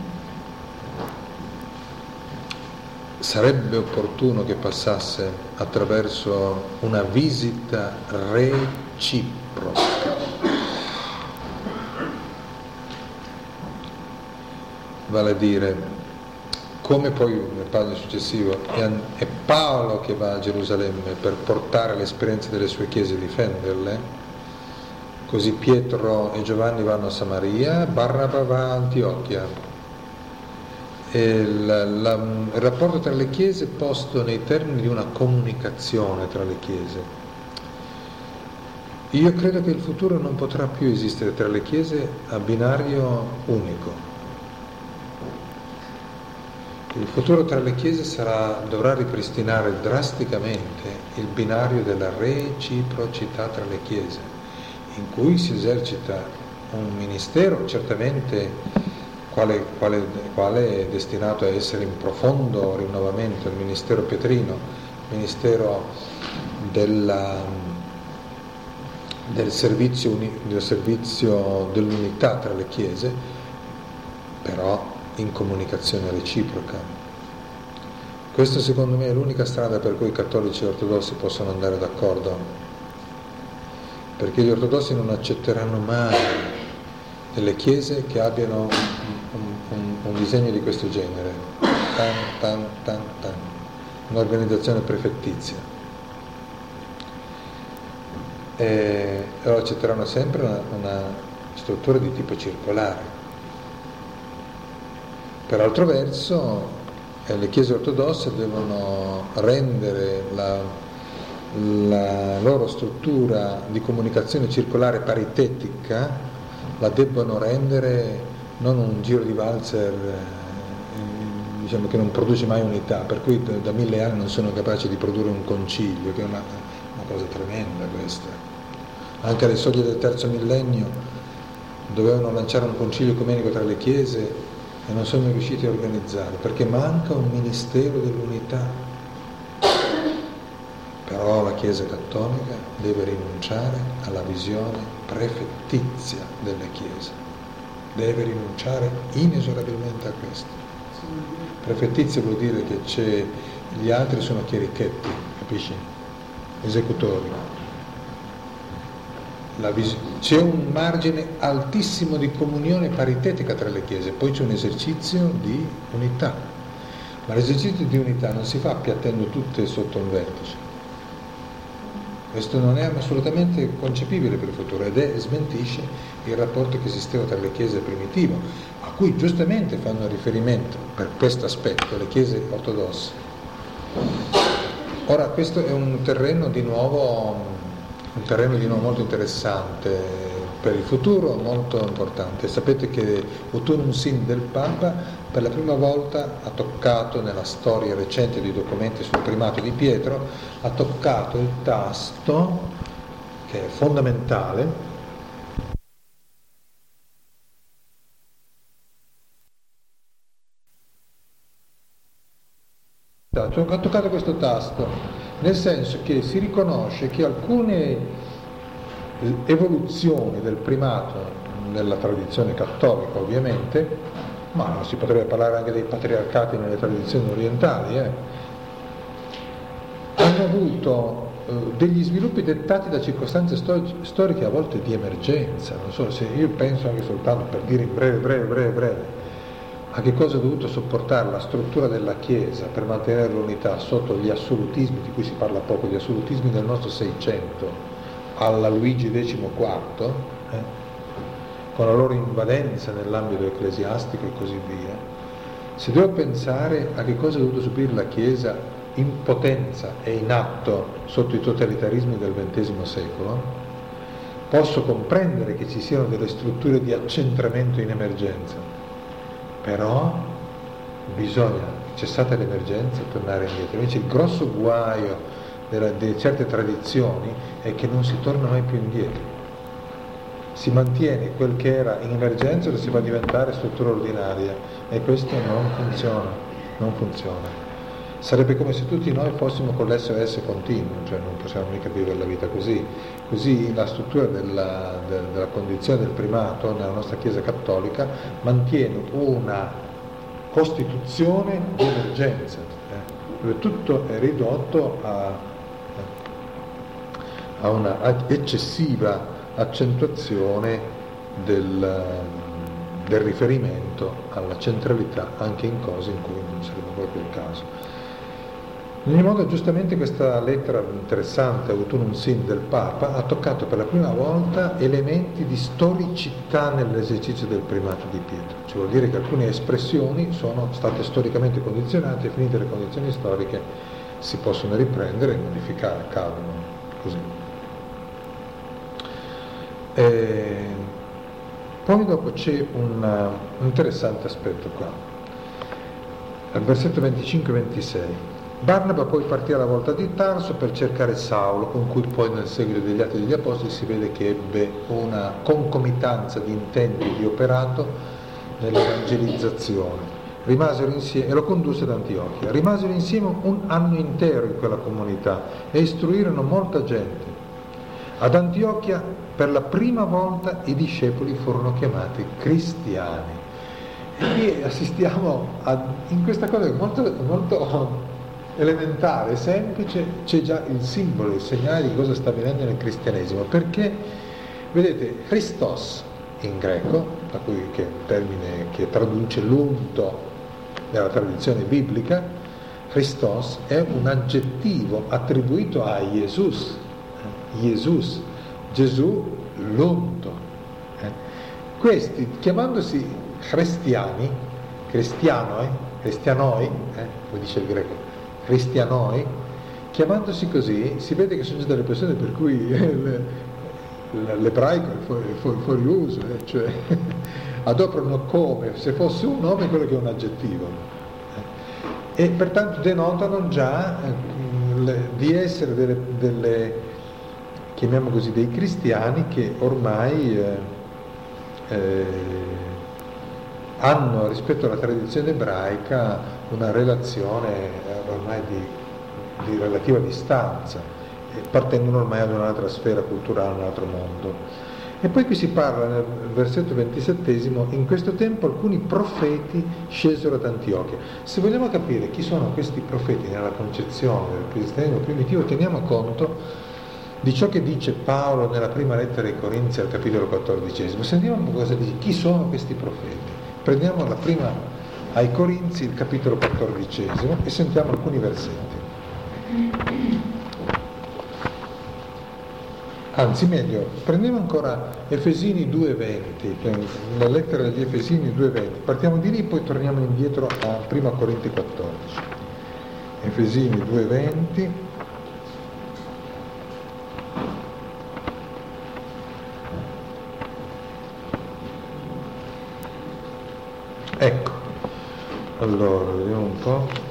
sarebbe opportuno che passasse attraverso una visita reciproca. Vale a dire, come poi nel passo successivo è Paolo che va a Gerusalemme per portare l'esperienza delle sue chiese e difenderle, così Pietro e Giovanni vanno a Samaria, Barnaba va a Antiochia. E la, la, il rapporto tra le chiese è posto nei termini di una comunicazione tra le chiese. Io credo che il futuro non potrà più esistere tra le chiese a binario unico. Il futuro tra le chiese sarà, dovrà ripristinare drasticamente il binario della reciprocità tra le chiese, in cui si esercita un ministero certamente quale, quale, quale è destinato a essere in profondo rinnovamento, il ministero pietrino, il ministero della, del, servizio, del servizio dell'unità tra le chiese, però in comunicazione reciproca. Questa secondo me è l'unica strada per cui i cattolici e ortodossi possono andare d'accordo, perché gli ortodossi non accetteranno mai delle chiese che abbiano un, un, un disegno di questo genere, tan, tan, tan, tan, un'organizzazione prefettizia. E loro accetteranno sempre una, una struttura di tipo circolare. Per altro verso, le chiese ortodosse devono rendere la, la loro struttura di comunicazione circolare paritetica, la debbono rendere non un giro di valzer eh, diciamo, che non produce mai unità, per cui da, da mille anni non sono capaci di produrre un concilio, che è una, una cosa tremenda questa. Anche alle soglie del terzo millennio dovevano lanciare un concilio ecumenico tra le chiese e non sono riusciti a organizzarlo, perché manca un ministero dell'unità. Però la Chiesa Cattolica deve rinunciare alla visione prefettizia delle chiese, deve rinunciare inesorabilmente a questo. Prefettizia vuol dire che c'è, gli altri sono chierichetti, capisci? Esecutori. La vis- c'è un margine altissimo di comunione paritetica tra le chiese, poi c'è un esercizio di unità, ma l'esercizio di unità non si fa appiattendo tutte sotto un vertice. Questo non è assolutamente concepibile per il futuro ed è, smentisce il rapporto che esisteva tra le chiese primitivo, a cui giustamente fanno riferimento per questo aspetto le chiese ortodosse. Ora questo è un terreno di nuovo un terreno di nuovo molto interessante per il futuro, molto importante. Sapete che Utunum Sin del Papa per la prima volta ha toccato, nella storia recente dei documenti sul primato di Pietro, ha toccato il tasto che è fondamentale, ha toccato questo tasto, nel senso che si riconosce che alcune evoluzioni del primato nella tradizione cattolica ovviamente, ma si potrebbe parlare anche dei patriarcati nelle tradizioni orientali, eh, hanno avuto eh, degli sviluppi dettati da circostanze storiche, storiche a volte di emergenza. Non so, se io penso anche soltanto, per dire in breve, breve, breve, breve, a che cosa ha dovuto sopportare la struttura della Chiesa per mantenere l'unità sotto gli assolutismi, di cui si parla poco, gli assolutismi del nostro Seicento, alla Luigi decimoquarto, eh, con la loro invadenza nell'ambito ecclesiastico e così via. Se devo pensare a che cosa ha dovuto subire la Chiesa in potenza e in atto sotto i totalitarismi del ventesimo secolo, posso comprendere che ci siano delle strutture di accentramento in emergenza. Però bisogna, cessata l'emergenza, tornare indietro. Invece il grosso guaio della, di certe tradizioni è che non si torna mai più indietro. Si mantiene quel che era in emergenza e lo si va a diventare struttura ordinaria, e questo non funziona, non funziona. Sarebbe come se tutti noi fossimo con l'esse o esse continuo, cioè non possiamo mica vivere la vita così. Così la struttura della, de, della condizione del primato nella nostra Chiesa cattolica mantiene una costituzione di emergenza, eh, dove tutto è ridotto a, a una eccessiva accentuazione del, del riferimento alla centralità anche in cose in cui non sarebbe proprio il caso. In ogni modo, giustamente questa lettera interessante, Utunum Sin del Papa, ha toccato per la prima volta elementi di storicità nell'esercizio del primato di Pietro. Cioè vuol dire che alcune espressioni sono state storicamente condizionate e finite le condizioni storiche si possono riprendere e modificare, cadono, così. E poi dopo c'è un, un interessante aspetto qua. Al versetto venticinque ventisei. Barnaba poi partì alla volta di Tarso per cercare Saulo, con cui poi nel seguito degli Atti degli Apostoli si vede che ebbe una concomitanza di intenti di operato nell'evangelizzazione. Rimasero insieme, e lo condusse ad Antiochia. Rimasero insieme un anno intero in quella comunità e istruirono molta gente. Ad Antiochia per la prima volta i discepoli furono chiamati cristiani. E qui assistiamo a, in questa cosa molto, molto elementare, semplice, c'è già il simbolo, il segnale di cosa sta avvenendo nel cristianesimo, perché vedete Christos in greco, da cui che è un termine che traduce l'unto nella tradizione biblica, Christos è un aggettivo attribuito a Jesus, Jesus, Gesù l'unto. Eh. Questi, chiamandosi cristiani, cristianoi, cristianoi, eh, come dice il greco, cristianoi, chiamandosi così, si vede che sono delle persone per cui l'ebraico è fuori, fuori, fuori uso, eh, cioè adoperano come se fosse un nome quello che è un aggettivo, eh. E pertanto denotano già eh, le, di essere delle, delle, chiamiamo così, dei cristiani che ormai eh, eh, hanno rispetto alla tradizione ebraica una relazione eh, ormai di, di relativa distanza, e partendono ormai ad un'altra sfera culturale, un altro mondo. E poi qui si parla nel versetto ventisettesimo: in questo tempo alcuni profeti scesero ad Antiochia. Se vogliamo capire chi sono questi profeti nella concezione del cristianesimo primitivo, teniamo conto di ciò che dice Paolo nella prima lettera ai Corinzi al capitolo quattordicesimo. Sentiamo un po' cosa dice, chi sono questi profeti. Prendiamo la prima ai Corinzi, il capitolo quattordicesimo, e sentiamo alcuni versetti. Anzi, meglio, prendiamo ancora Efesini due venti, la lettera degli Efesini due venti, partiamo di lì, poi torniamo indietro a prima Corinzi quattordici. Efesini due venti. Ecco, allora, vediamo un po'.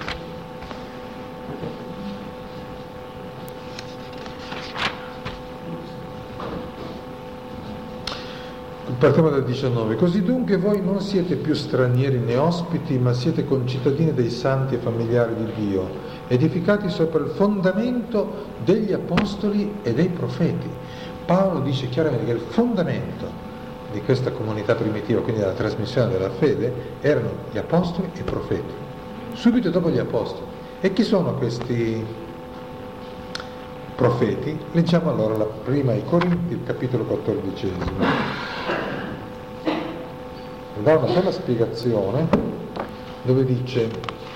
Partiamo dal diciannove. Così dunque voi non siete più stranieri né ospiti, ma siete concittadini dei santi e familiari di Dio, edificati sopra il fondamento degli apostoli e dei profeti. Paolo dice chiaramente che il fondamento di questa comunità primitiva, quindi della trasmissione della fede, erano gli apostoli e i profeti. Subito dopo gli apostoli. E chi sono questi profeti? Leggiamo allora la prima ai Corinzi, il capitolo quattordicesimo. Dà una bella spiegazione dove dice: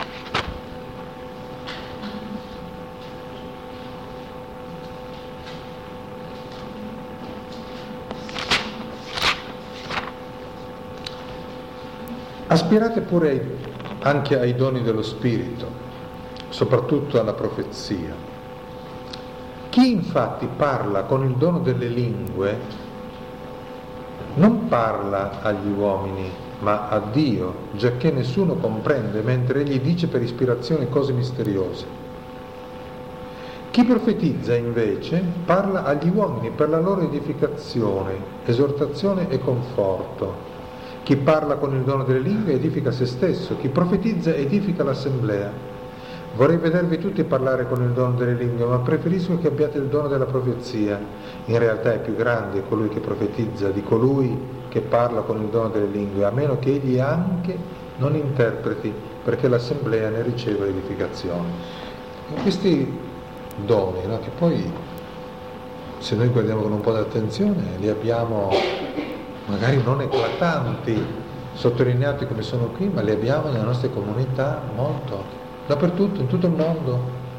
aspirate pure ai, anche ai doni dello Spirito, soprattutto alla profezia. Chi infatti parla con il dono delle lingue non parla agli uomini, ma a Dio, giacché nessuno comprende, mentre egli dice per ispirazione cose misteriose. Chi profetizza invece parla agli uomini per la loro edificazione, esortazione e conforto. Chi parla con il dono delle lingue edifica se stesso, chi profetizza edifica l'assemblea. Vorrei vedervi tutti parlare con il dono delle lingue, ma preferisco che abbiate il dono della profezia. In realtà è più grande colui che profetizza di colui che parla con il dono delle lingue, a meno che egli anche non interpreti, perché l'assemblea ne riceva edificazione. In questi doni, no, che poi, se noi guardiamo con un po' di attenzione, li abbiamo magari non eclatanti, sottolineati come sono qui, ma li abbiamo nelle nostre comunità molto. Dappertutto, in tutto il mondo.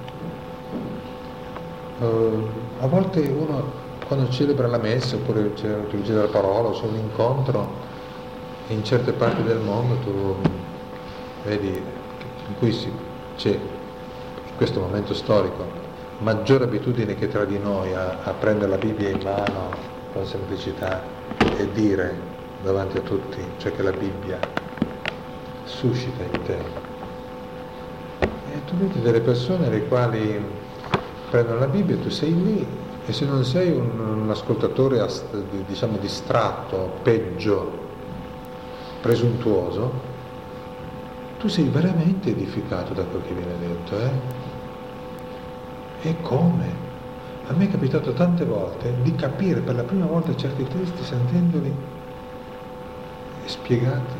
Uh, a volte uno, quando celebra la messa, oppure c'è l'utilizzo della parola, o c'è un incontro, in certe parti del mondo tu vedi in cui si, c'è, in questo momento storico, maggiore abitudine che tra di noi a, a prendere la Bibbia in mano con semplicità e dire davanti a tutti ciò che la Bibbia suscita in te. E tu vedi delle persone le quali prendono la Bibbia, tu sei lì, e se non sei un, un ascoltatore diciamo distratto, peggio, presuntuoso, tu sei veramente edificato da quel che viene detto, eh? E come? A me è capitato tante volte di capire per la prima volta certi testi sentendoli spiegati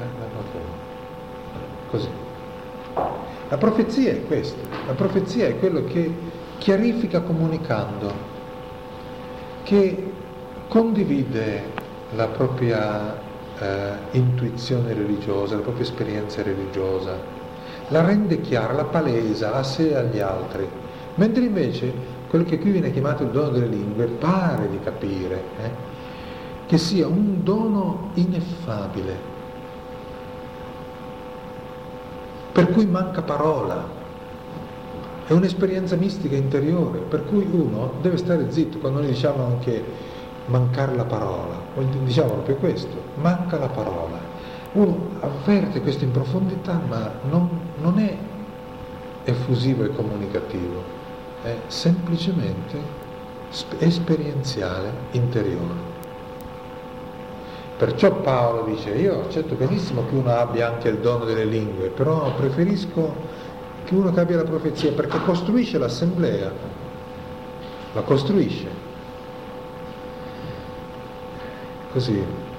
così. La profezia è questo, la profezia è quello che chiarifica comunicando, che condivide la propria eh, intuizione religiosa, la propria esperienza religiosa, la rende chiara, la palesa a sé e agli altri, mentre invece quello che qui viene chiamato il dono delle lingue pare di capire eh, che sia un dono ineffabile, per cui manca parola, è un'esperienza mistica interiore, per cui uno deve stare zitto. Quando noi diciamo anche mancare la parola, diciamo proprio questo, manca la parola. Uno avverte questo in profondità, ma non, non è effusivo e comunicativo, è semplicemente esperienziale, interiore. Perciò Paolo dice: io accetto benissimo che uno abbia anche il dono delle lingue, però preferisco che uno che abbia la profezia, perché costruisce l'assemblea, la costruisce. Così.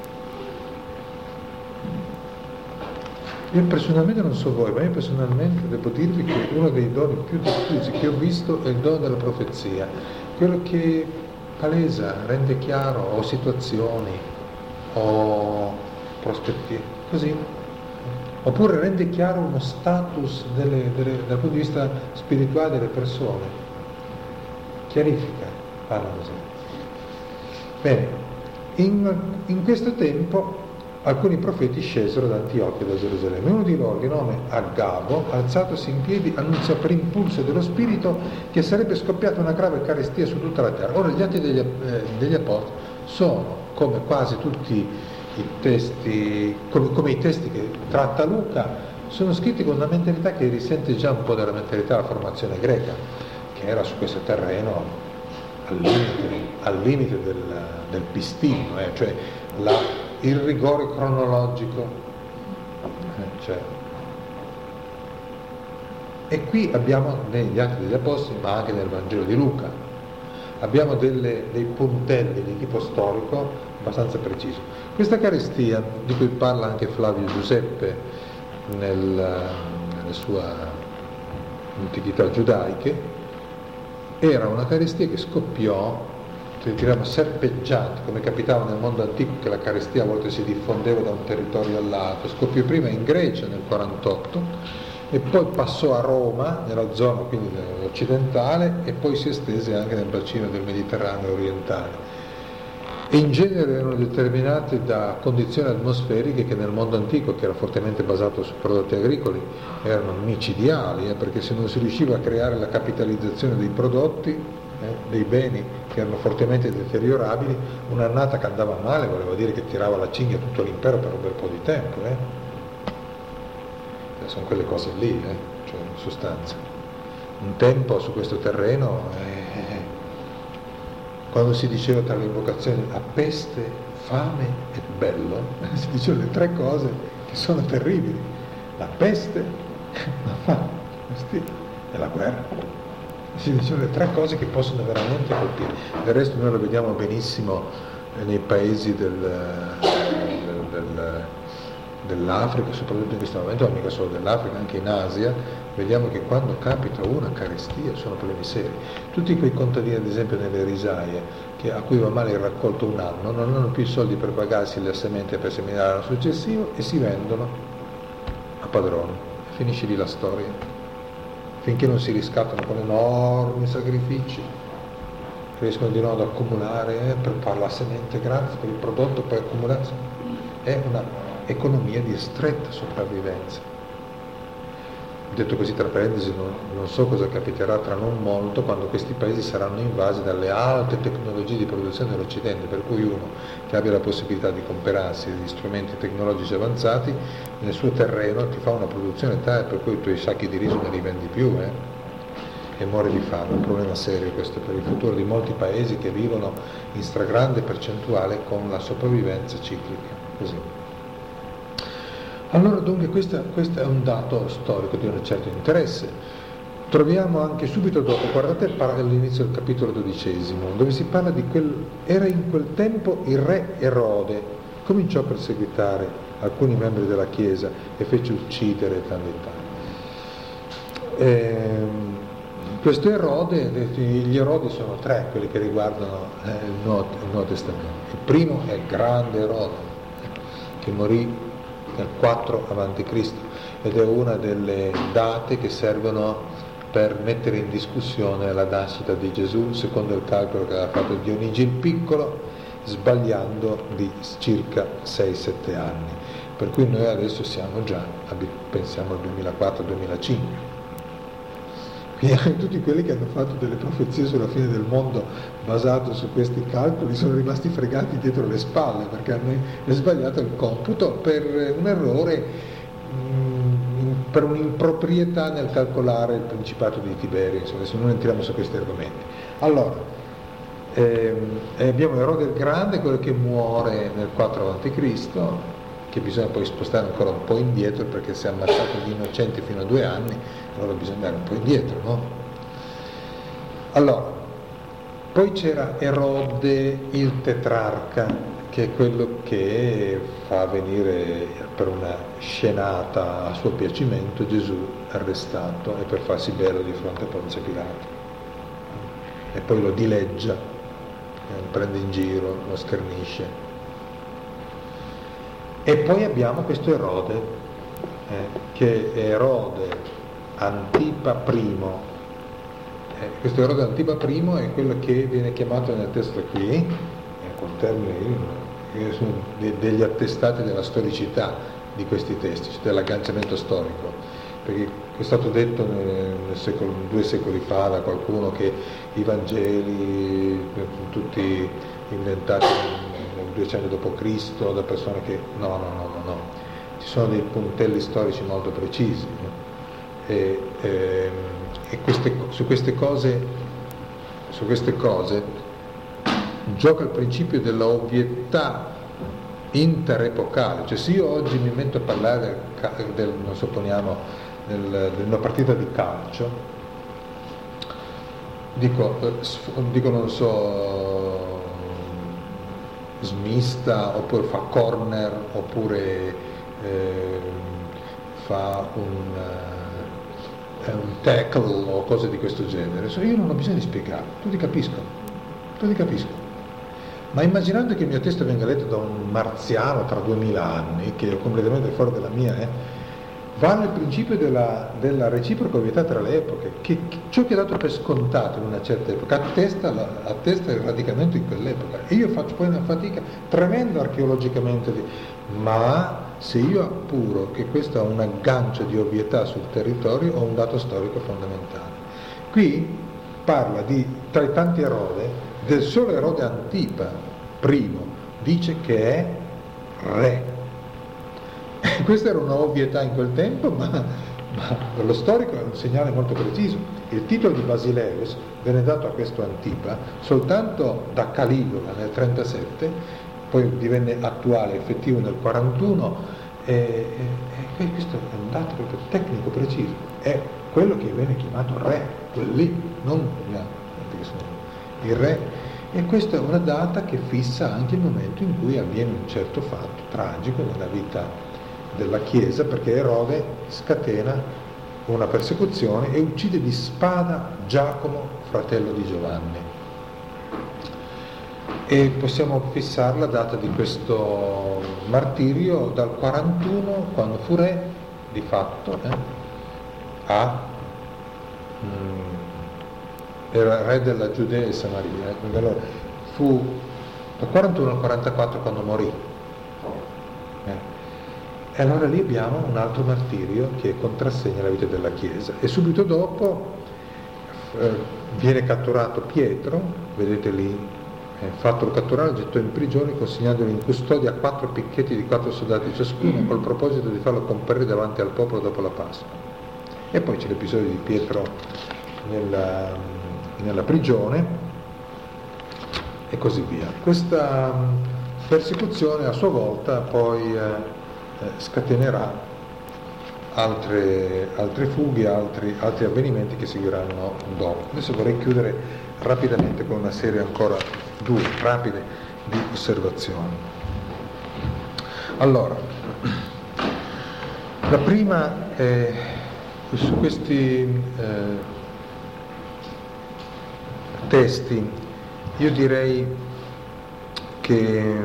Io personalmente non so voi, ma io personalmente devo dirvi che uno dei doni più diffusi che ho visto è il dono della profezia, quello che palesa, rende chiaro o situazioni o prospettive, così. Oppure rende chiaro uno status delle, delle, dal punto di vista spirituale delle persone, chiarifica, parla così. Bene, in, in questo tempo alcuni profeti scesero da Antiochia e da Gerusalemme. Uno di loro, di nome Agabo, alzatosi in piedi, annunziò per impulso dello Spirito che sarebbe scoppiata una grave carestia su tutta la terra. Ora gli atti degli, eh, degli Apostoli sono, come quasi tutti i testi, come, come i testi che tratta Luca, sono scritti con una mentalità che risente già un po' della mentalità della formazione greca, che era su questo terreno al limite, al limite del, del pistino, eh, cioè la il rigore cronologico, eh, cioè. E qui abbiamo negli Atti degli Apostoli, ma anche nel Vangelo di Luca, abbiamo delle, dei puntelli di tipo storico abbastanza preciso. Questa carestia, di cui parla anche Flavio Giuseppe nel, nelle sue antichità giudaiche, era una carestia che scoppiò, diciamo, serpeggiante, come capitava nel mondo antico, che la carestia a volte si diffondeva da un territorio all'altro. Scoppiò prima in Grecia nel quarantotto e poi passò a Roma, nella zona quindi occidentale, e poi si estese anche nel bacino del Mediterraneo orientale. E in genere erano determinate da condizioni atmosferiche che nel mondo antico, che era fortemente basato su prodotti agricoli, erano micidiali, eh, perché se non si riusciva a creare la capitalizzazione dei prodotti, Eh, dei beni che erano fortemente deteriorabili, un'annata che andava male voleva dire che tirava la cinghia tutto l'impero per un bel po' di tempo, eh? Sono quelle cose lì, eh? Cioè in sostanza un tempo su questo terreno eh, quando si diceva tra le invocazioni a peste, fame e bello, si dicevano le tre cose che sono terribili: la peste, la fame e la guerra. Si dicono le tre cose che possono veramente colpire. Del resto noi lo vediamo benissimo nei paesi del, del, del, dell'Africa, soprattutto in questo momento, ma mica solo dell'Africa, anche in Asia, vediamo che quando capita una carestia sono problemi seri. Tutti quei contadini, ad esempio nelle risaie, che, a cui va male il raccolto un anno, non hanno più i soldi per pagarsi le sementi per seminare l'anno successivo e si vendono a padroni. Finisce lì la storia. Finché non si riscattano con enormi sacrifici, riescono di nuovo ad accumulare eh, per fare la semente gratis, per il prodotto, poi accumulare. È una economia di stretta sopravvivenza. Detto così tra parentesi, non, non so cosa capiterà tra non molto quando questi paesi saranno invasi dalle alte tecnologie di produzione dell'Occidente, per cui uno che abbia la possibilità di comprarsi degli strumenti tecnologici avanzati nel suo terreno ti fa una produzione tale per cui i tuoi sacchi di riso non li vendi più eh? E muore di fame. È un problema serio questo per il futuro di molti paesi che vivono in stragrande percentuale con la sopravvivenza ciclica. Così. Allora dunque questo è un dato storico di un certo interesse. Troviamo anche subito dopo, guardate all'inizio del capitolo dodicesimo, dove si parla di quel, era in quel tempo il re Erode, cominciò a perseguitare alcuni membri della Chiesa e fece uccidere tanti e tali. Ehm, questo Erode, gli Erodi sono tre, quelli che riguardano eh, il, Nuovo, il Nuovo Testamento. Il primo è il grande Erode, che morì nel quattro avanti Cristo ed è una delle date che servono per mettere in discussione la nascita di Gesù secondo il calcolo che aveva fatto Dionigi il Piccolo, sbagliando di circa sei sette anni, per cui noi adesso siamo già, pensiamo al duemilaquattro duemilacinque. Quindi anche tutti quelli che hanno fatto delle profezie sulla fine del mondo basato su questi calcoli sono rimasti fregati dietro le spalle, perché hanno sbagliato il computo per un errore, mh, per un'improprietà nel calcolare il principato di Tiberio. Insomma, adesso non entriamo su questi argomenti. Allora, ehm, abbiamo Erode il Grande, quello che muore nel quattro avanti Cristo, che bisogna poi spostare ancora un po' indietro perché si è ammazzato gli innocenti fino a due anni, allora bisogna andare un po' indietro, no? Allora, poi c'era Erode il tetrarca, che è quello che fa venire per una scenata a suo piacimento Gesù arrestato e per farsi bello di fronte a Ponzio Pilato. E poi lo dileggia, lo prende in giro, lo schernisce. E poi abbiamo questo Erode, eh, che è Erode Antipa I. Eh, questo Erode Antipa I è quello che viene chiamato nel testo qui, eh, con termini che sono de- degli attestati della storicità di questi testi, cioè dell'agganciamento storico, perché è stato detto nel, nel secolo, due secoli fa da qualcuno che i Vangeli sono tutti inventati nel duecento dopo Cristo da persone che no, no, no, no, no, ci sono dei puntelli storici molto precisi, no? e, e, e queste, su queste cose su queste cose gioca il principio della ovvietà interepocale, cioè se io oggi mi metto a parlare del, del non supponiamo del, di una partita di calcio, dico, dico non so smista, oppure fa corner, oppure eh, fa un, eh, un tackle o cose di questo genere. Io non ho bisogno di spiegare, tutti capiscono, tutti capiscono. Ma immaginando che il mio testo venga letto da un marziano tra duemila anni, che è completamente fuori dalla mia, eh, vale il principio della, della reciproca ovvietà tra le epoche, che, che ciò che è dato per scontato in una certa epoca attesta, la, attesta il radicamento in quell'epoca. E io faccio poi una fatica tremenda archeologicamente, di, ma se io appuro che questo ha un aggancio di ovvietà sul territorio, ho un dato storico fondamentale. Qui parla di, tra i tanti Erode, del solo Erode Antipa I, dice che è re. Questa era una ovvietà in quel tempo, ma, ma per lo storico è un segnale molto preciso. Il titolo di Basileus venne dato a questo Antipa soltanto da Caligula nel trentasette, poi divenne attuale, effettivo nel quarantuno, e, e, e questo è un dato proprio tecnico preciso, è quello che viene chiamato re, quello lì, non il re. E questa è una data che fissa anche il momento in cui avviene un certo fatto tragico nella vita della Chiesa, perché Erode scatena una persecuzione e uccide di spada Giacomo, fratello di Giovanni. E possiamo fissare la data di questo martirio dal quarantuno, quando fu re, di fatto, eh, a mm, era re della Giudea e Samaria, eh. Allora, fu dal quarantuno al quarantaquattro quando morì. Eh. E allora lì abbiamo un altro martirio che contrassegna la vita della Chiesa. E subito dopo eh, viene catturato Pietro, vedete lì, eh, fatelo catturare, gettò in prigione, consegnandolo in custodia a quattro picchetti di quattro soldati ciascuno, col proposito di farlo comparire davanti al popolo dopo la Pasqua. E poi c'è l'episodio di Pietro nella, nella prigione e così via. Questa persecuzione a sua volta poi eh, eh, scatenerà altre, altre fughe, altri, altri avvenimenti che seguiranno dopo. Adesso vorrei chiudere rapidamente con una serie ancora due, rapide, di osservazioni. Allora, la prima è su questi eh, testi, io direi che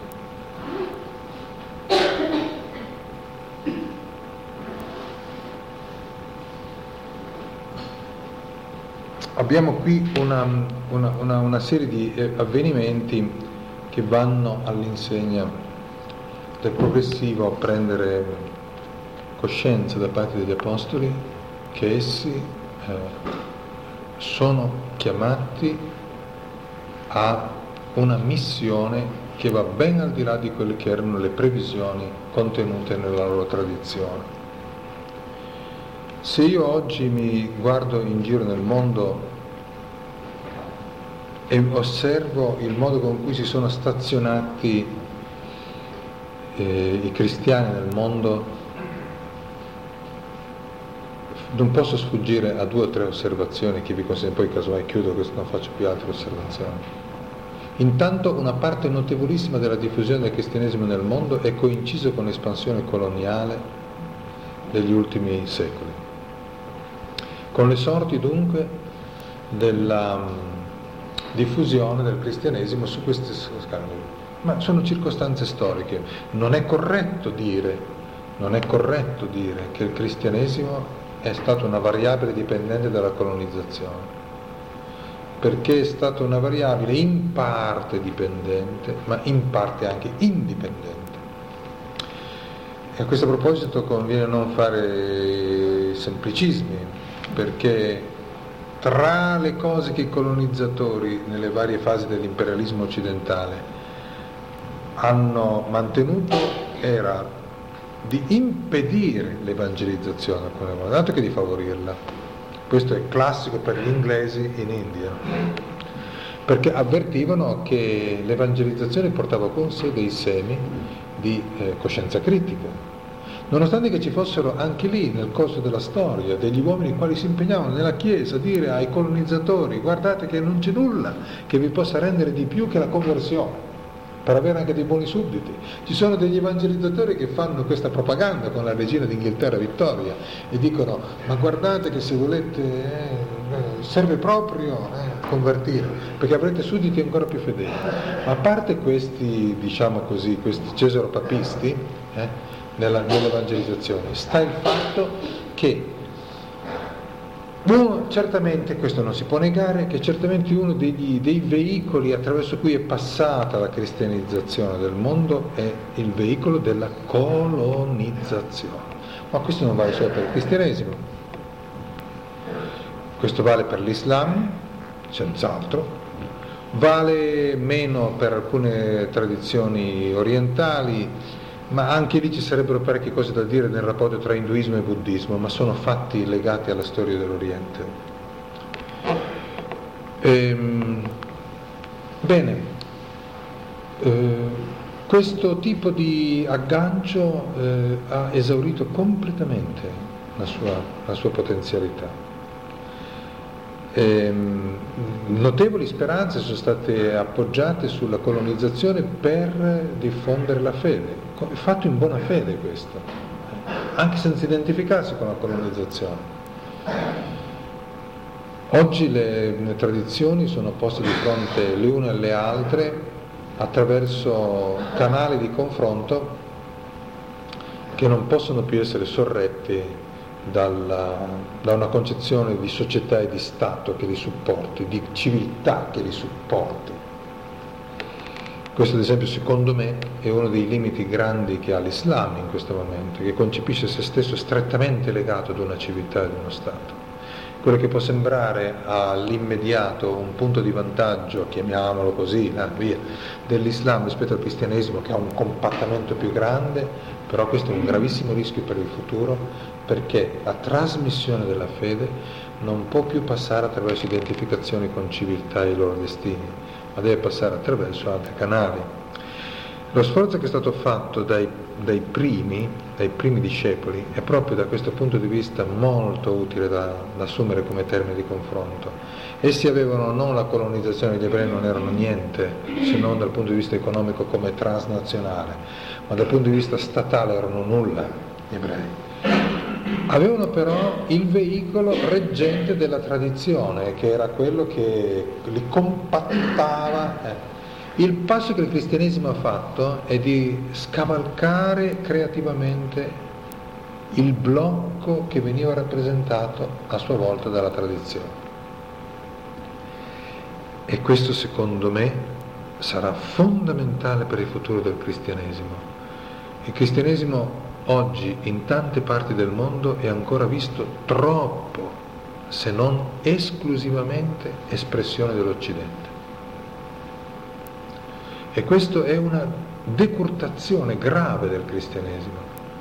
abbiamo qui una, una, una, una serie di avvenimenti che vanno all'insegna del progressivo prendere coscienza da parte degli apostoli che essi eh, sono chiamati a una missione che va ben al di là di quelle che erano le previsioni contenute nella loro tradizione. Se io oggi mi guardo in giro nel mondo e osservo il modo con cui si sono stazionati eh, i cristiani nel mondo, non posso sfuggire a due o tre osservazioni che vi consento, poi casomai chiudo questo, non faccio più altre osservazioni. Intanto una parte notevolissima della diffusione del cristianesimo nel mondo è coinciso con l'espansione coloniale degli ultimi secoli. Con le sorti dunque della diffusione del cristianesimo su queste scale. Ma sono circostanze storiche. Non è corretto dire, non è corretto dire che il cristianesimo è stata una variabile dipendente dalla colonizzazione, perché è stata una variabile in parte dipendente, ma in parte anche indipendente. E a questo proposito conviene non fare semplicismi, perché tra le cose che i colonizzatori nelle varie fasi dell'imperialismo occidentale hanno mantenuto era di impedire l'evangelizzazione, tanto che di favorirla. Questo è classico per gli inglesi in India, perché avvertivano che l'evangelizzazione portava con sé dei semi di eh, coscienza critica. Nonostante che ci fossero anche lì, nel corso della storia, degli uomini i quali si impegnavano nella Chiesa a dire ai colonizzatori: guardate che non c'è nulla che vi possa rendere di più che la conversione, per avere anche dei buoni sudditi. Ci sono degli evangelizzatori che fanno questa propaganda con la regina d'Inghilterra Vittoria e dicono: ma guardate che se volete eh, serve proprio eh, convertire, perché avrete sudditi ancora più fedeli. Ma a parte questi, diciamo così, questi cesaropapisti eh, nella, nell'evangelizzazione, sta il fatto che uno, certamente, questo non si può negare, che certamente uno degli, dei veicoli attraverso cui è passata la cristianizzazione del mondo è il veicolo della colonizzazione. Ma questo non vale solo per il cristianesimo, questo vale per l'Islam, senz'altro, vale meno per alcune tradizioni orientali, ma anche lì ci sarebbero parecchie cose da dire nel rapporto tra induismo e buddismo, ma sono fatti legati alla storia dell'Oriente. Ehm, bene, eh, questo tipo di aggancio eh, ha esaurito completamente la sua, la sua potenzialità. Ehm, notevoli speranze sono state appoggiate sulla colonizzazione per diffondere la fede, fatto in buona fede questo, anche senza identificarsi con la colonizzazione. Oggi le, le tradizioni sono poste di fronte le une alle altre attraverso canali di confronto che non possono più essere sorretti Dalla, da una concezione di società e di Stato che li supporti, di civiltà che li supporti. Questo ad esempio secondo me è uno dei limiti grandi che ha l'Islam in questo momento, che concepisce se stesso strettamente legato ad una civiltà e ad uno Stato. Quello che può sembrare all'immediato un punto di vantaggio, chiamiamolo così, eh, via, dell'Islam rispetto al cristianesimo, che ha un compattamento più grande, però questo è un gravissimo rischio per il futuro, perché la trasmissione della fede non può più passare attraverso identificazioni con civiltà e i loro destini, ma deve passare attraverso altri canali. Lo sforzo che è stato fatto dai dai primi, dai primi discepoli, è proprio da questo punto di vista molto utile da, da assumere come termine di confronto. Essi avevano non la colonizzazione, gli ebrei non erano niente se non dal punto di vista economico come transnazionale, ma dal punto di vista statale erano nulla gli ebrei. Avevano però il veicolo reggente della tradizione, che era quello che li compattava. Eh. Il passo che il cristianesimo ha fatto è di scavalcare creativamente il blocco che veniva rappresentato a sua volta dalla tradizione. E questo secondo me sarà fondamentale per il futuro del cristianesimo. Il cristianesimo oggi in tante parti del mondo è ancora visto troppo, se non esclusivamente, espressione dell'Occidente. E questo è una decurtazione grave del cristianesimo.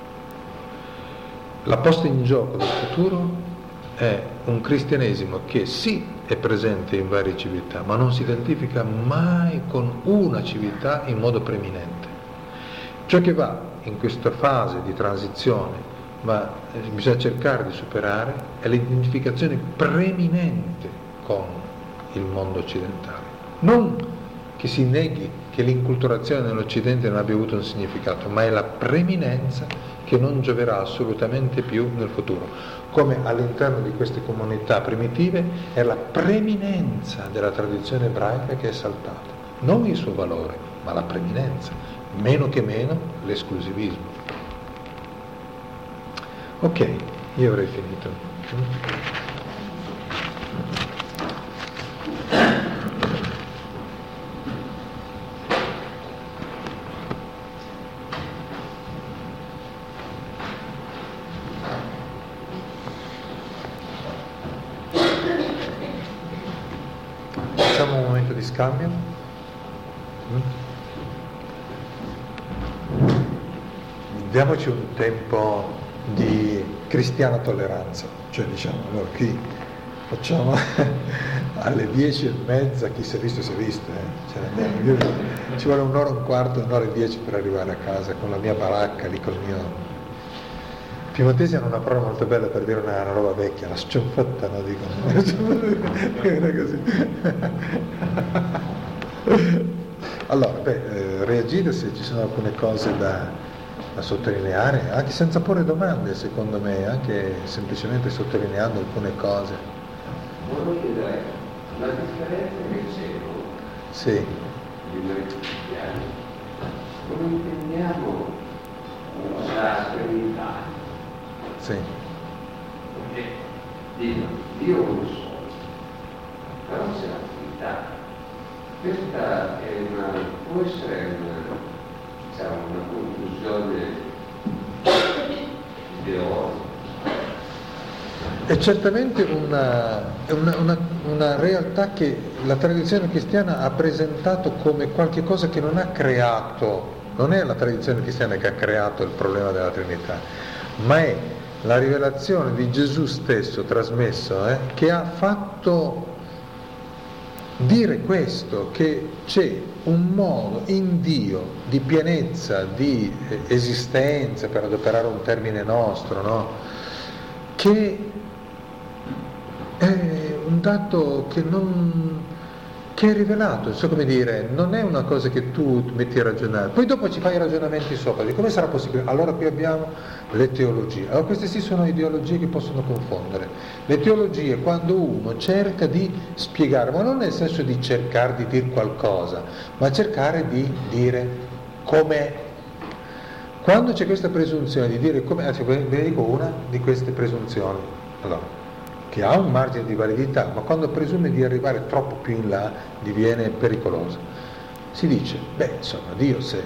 La posta in gioco del futuro è un cristianesimo che sì è presente in varie civiltà, ma non si identifica mai con una civiltà in modo preeminente. Ciò che va in questa fase di transizione, ma bisogna cercare di superare, è l'identificazione preeminente con il mondo occidentale. Non che si neghi che l'inculturazione nell'Occidente non abbia avuto un significato, ma è la preeminenza che non gioverà assolutamente più nel futuro. Come all'interno di queste comunità primitive è la preeminenza della tradizione ebraica che è saltata, non il suo valore, ma la preeminenza, meno che meno l'esclusivismo. Ok, io avrei finito. Facciamo un momento di scambio. Diamoci un tempo di cristiana tolleranza, cioè diciamo, allora qui facciamo alle dieci e mezza, chi si è visto si è visto, eh? Cioè, andiamo, io, ci vuole un'ora e un quarto, un'ora e dieci per arrivare a casa con la mia baracca lì col mio... I piemontesi hanno una parola molto bella per dire una, una roba vecchia, la scionfatta, no? Dicono. Così. Allora, beh, eh, reagite se ci sono alcune cose da, da sottolineare, anche senza porre domande, secondo me, anche semplicemente sottolineando alcune cose. Volevo chiedere, la differenza che c'è, no? Sì. Di noi cristiani, come intendiamo la Trinità? Sì. Perché dico, Dio è uno solo, però c'è la Trinità. Questa è una, può essere una, diciamo, una conclusione ideologica. È certamente una, una, una, una realtà che la tradizione cristiana ha presentato come qualche cosa che non ha creato, non è la tradizione cristiana che ha creato il problema della Trinità, ma è la rivelazione di Gesù stesso trasmesso, eh, che ha fatto dire questo, che c'è un modo in Dio di pienezza, di esistenza, per adoperare un termine nostro, no? Che è un dato che non che è rivelato, non so come dire, non è una cosa che tu metti a ragionare, poi dopo ci fai i ragionamenti sopra, di come sarà possibile? Allora qui abbiamo le teologie, allora queste sì sono ideologie che possono confondere. Le teologie quando uno cerca di spiegare, ma non nel senso di cercare di dire qualcosa, ma cercare di dire com'è. Quando c'è questa presunzione di dire come, anzi ve ne dico una di queste presunzioni, allora, che ha un margine di validità, ma quando presume di arrivare troppo più in là diviene pericoloso. Si dice, beh, insomma, Dio se,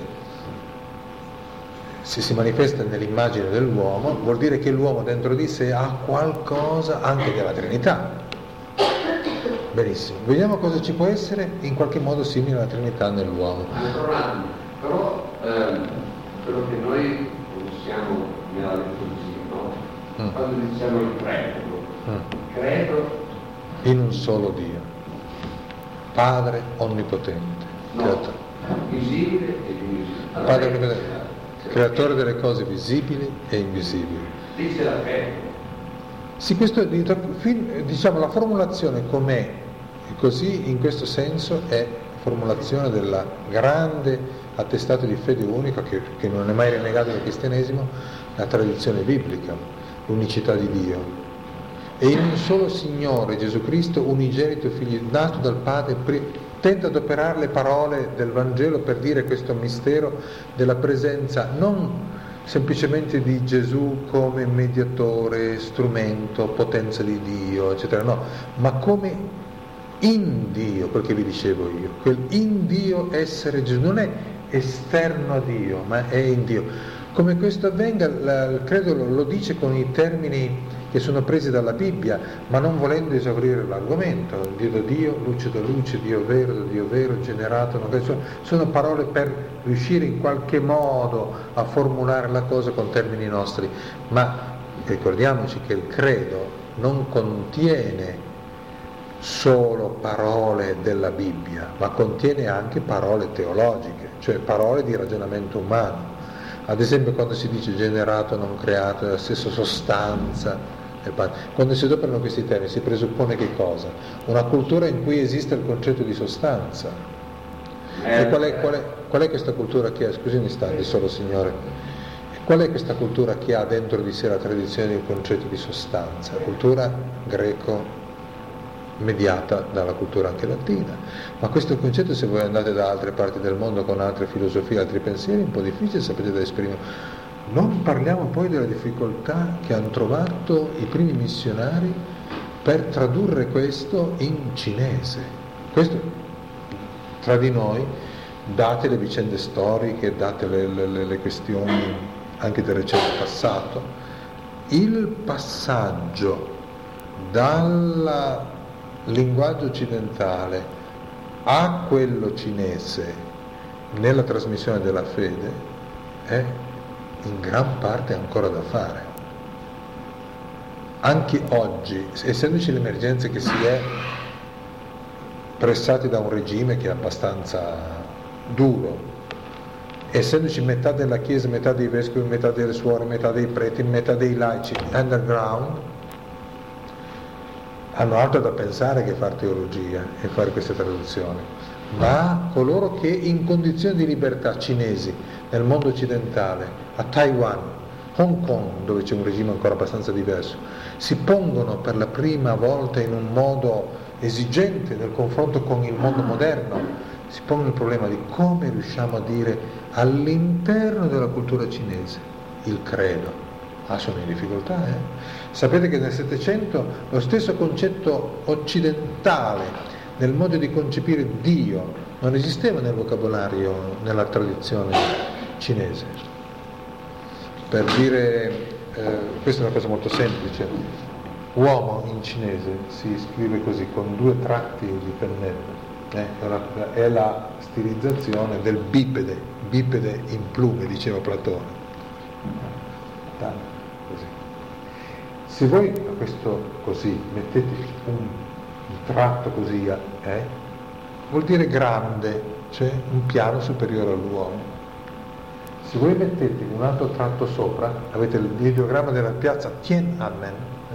se si manifesta nell'immagine dell'uomo, vuol dire che l'uomo dentro di sé ha qualcosa anche della Trinità. Benissimo, vediamo cosa ci può essere in qualche modo simile alla Trinità nell'uomo. Ancora, però ehm, quello che noi conosciamo nella liturgia, no? Mm. Quando diciamo il credo, mm. credo in un solo Dio, Padre onnipotente, no, visibile e invisibile. Allora, Padre onnipotente. creatore delle cose visibili e invisibili. Dice la fede. Sì, questo, diciamo, la formulazione com'è così, in questo senso, è formulazione della grande attestato di fede unica che, che non è mai rinnegato dal cristianesimo, la tradizione biblica, l'unicità di Dio. E in un solo Signore, Gesù Cristo, unigenito figlio, nato dal Padre, tenta ad operare le parole del Vangelo per dire questo mistero della presenza non semplicemente di Gesù come mediatore, strumento, potenza di Dio, eccetera, no, ma come in Dio, quel che vi dicevo io, quel in Dio essere Gesù, non è esterno a Dio, ma è in Dio. Come questo avvenga, la, credo lo, lo dice con i termini che sono presi dalla Bibbia, ma non volendo esaurire l'argomento. Dio da Dio, luce da luce, Dio vero da Dio vero, generato, non... sono parole per riuscire in qualche modo a formulare la cosa con termini nostri, ma ricordiamoci che il credo non contiene solo parole della Bibbia, ma contiene anche parole teologiche, cioè parole di ragionamento umano. Ad esempio, quando si dice generato, non creato, è la stessa sostanza. Quando si adoperano questi termini si presuppone che cosa? Una cultura in cui esiste il concetto di sostanza. E qual è, qual è, qual è questa cultura che ha? Scusi un istante solo, Signore. Qual è questa cultura che ha dentro di sé la tradizione del concetto di sostanza? La cultura greco mediata dalla cultura anche latina, ma questo concetto, se voi andate da altre parti del mondo con altre filosofie, altri pensieri, è un po' difficile, sapete, da esprimere. Non parliamo poi della difficoltà che hanno trovato i primi missionari per tradurre questo in cinese. Questo tra di noi, date le vicende storiche, date le, le, le questioni anche del recente passato, il passaggio dal linguaggio occidentale a quello cinese nella trasmissione della fede è in gran parte ancora da fare. Anche oggi, essendoci le emergenze che si è pressati da un regime che è abbastanza duro, essendoci metà della Chiesa, metà dei vescovi, metà delle suore, metà dei preti, metà dei laici underground, hanno altro da pensare che fare teologia e fare queste traduzioni, ma coloro che in condizioni di libertà, cinesi nel mondo occidentale, a Taiwan, Hong Kong, dove c'è un regime ancora abbastanza diverso, si pongono per la prima volta in un modo esigente nel confronto con il mondo moderno, si pongono il problema di come riusciamo a dire all'interno della cultura cinese il credo. Ah, sono in difficoltà, eh? Sapete che nel Settecento lo stesso concetto occidentale nel modo di concepire Dio non esisteva nel vocabolario, nella tradizione cinese. Per dire, eh, questa è una cosa molto semplice, uomo in cinese si scrive così, con due tratti di pennello, eh? è, la, è la stilizzazione del bipede, bipede in plume, diceva Platone. Così. Se voi a questo così mettete un, un tratto così, eh, vuol dire grande, cioè un piano superiore all'uomo. Se voi mettete un altro tratto sopra, avete l'ideogramma della piazza Tiananmen, eh,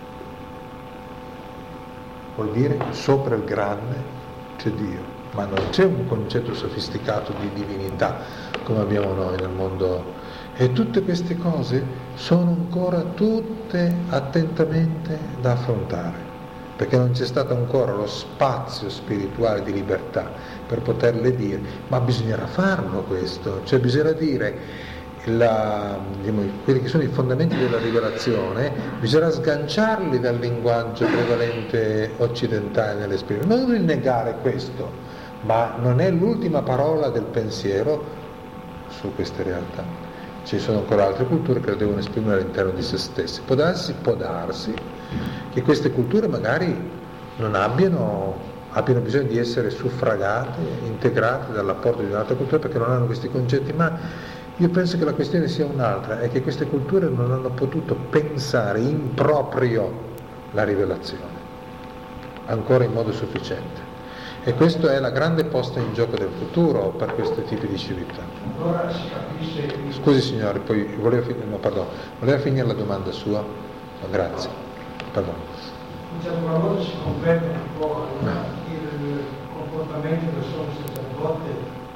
vuol dire sopra il grande c'è Dio, ma non c'è un concetto sofisticato di divinità come abbiamo noi nel mondo. E tutte queste cose sono ancora tutte attentamente da affrontare, perché non c'è stato ancora lo spazio spirituale di libertà per poterle dire, ma bisognerà farlo questo, cioè bisogna dire la, diciamo, quelli che sono i fondamenti della rivelazione, bisogna sganciarli dal linguaggio prevalente occidentale nell'esprimere, non rinnegare questo, ma non è l'ultima parola del pensiero su queste realtà. Ci sono ancora altre culture che lo devono esprimere all'interno di se stesse. Può darsi, può darsi che queste culture magari non abbiano, abbiano bisogno di essere suffragate, integrate dall'apporto di un'altra cultura perché non hanno questi concetti, ma io penso che la questione sia un'altra, è che queste culture non hanno potuto pensare in proprio la rivelazione, ancora in modo sufficiente. E questa è la grande posta in gioco del futuro per questi tipi di civiltà. Allora si capisce. Scusi signore, poi volevo finire, no, pardon, voleva finire la domanda sua? No, grazie. Pardon. Diciamo, una volta si conferma un po' il comportamento del sommo sacerdote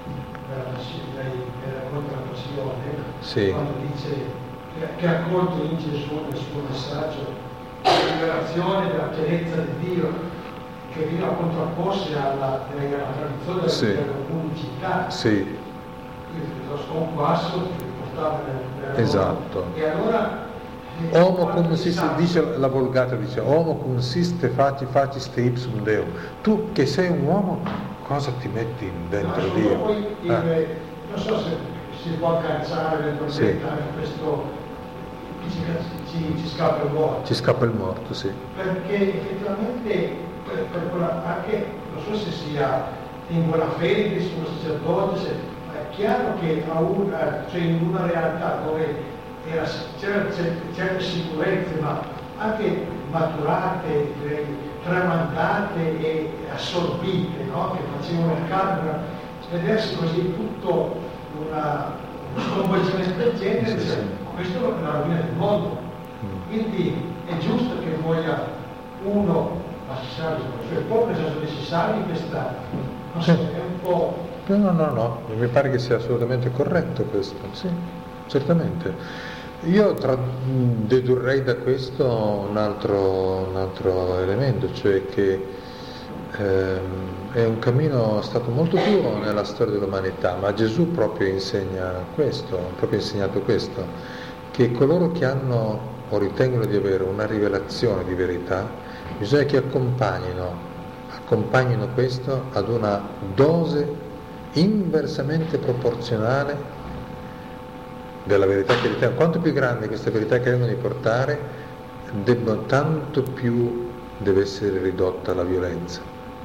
che racconta la passione, sì. Quando dice che, che ha accolto in Gesù nel suo messaggio la rivelazione della pienezza di Dio, che veniva contrapposte alla, alla tradizione sì. della unicità, sì. lo sconquasso che portava nel, nel esatto. E allora Homo cum siste, dice la Vulgata, dice Homo cum siste fati fatis te ipsum Deum. Tu che sei un uomo, cosa ti metti dentro no, Dio? Poi, il, eh. Non so se si può calciare eventualmente sì. anche questo, ci, ci, ci scappa il morto. Ci scappa il morto, sì. Perché effettivamente per, per quella, anche, non so se sia in buona fede, sullo sacerdote, se, è chiaro che a una, cioè in una realtà dove era, c'erano certe sicurezze, ma anche maturate, direi, tramandate e assorbite, no? Che facevano il camera, vedersi così tutto una, uno sconvolgimento del genere, sì, cioè, sì. Questo è la rovina del mondo. Mm. Quindi è giusto che voglia uno, ma si sa, cioè proprio nel senso che si sa in questa, non so, è un po'. No, no, no, no, mi pare che sia assolutamente corretto questo, sì, certamente. Io tra, dedurrei da questo un altro, un altro elemento, cioè che ehm, è un cammino stato molto duro nella storia dell'umanità, ma Gesù proprio insegna questo, proprio insegnato questo, che coloro che hanno o ritengono di avere una rivelazione di verità, bisogna che accompagnino, accompagnino questo ad una dose inversamente proporzionale della verità che ritengono. Quanto più grande questa verità che devono di portare, debbono, tanto più deve essere ridotta la violenza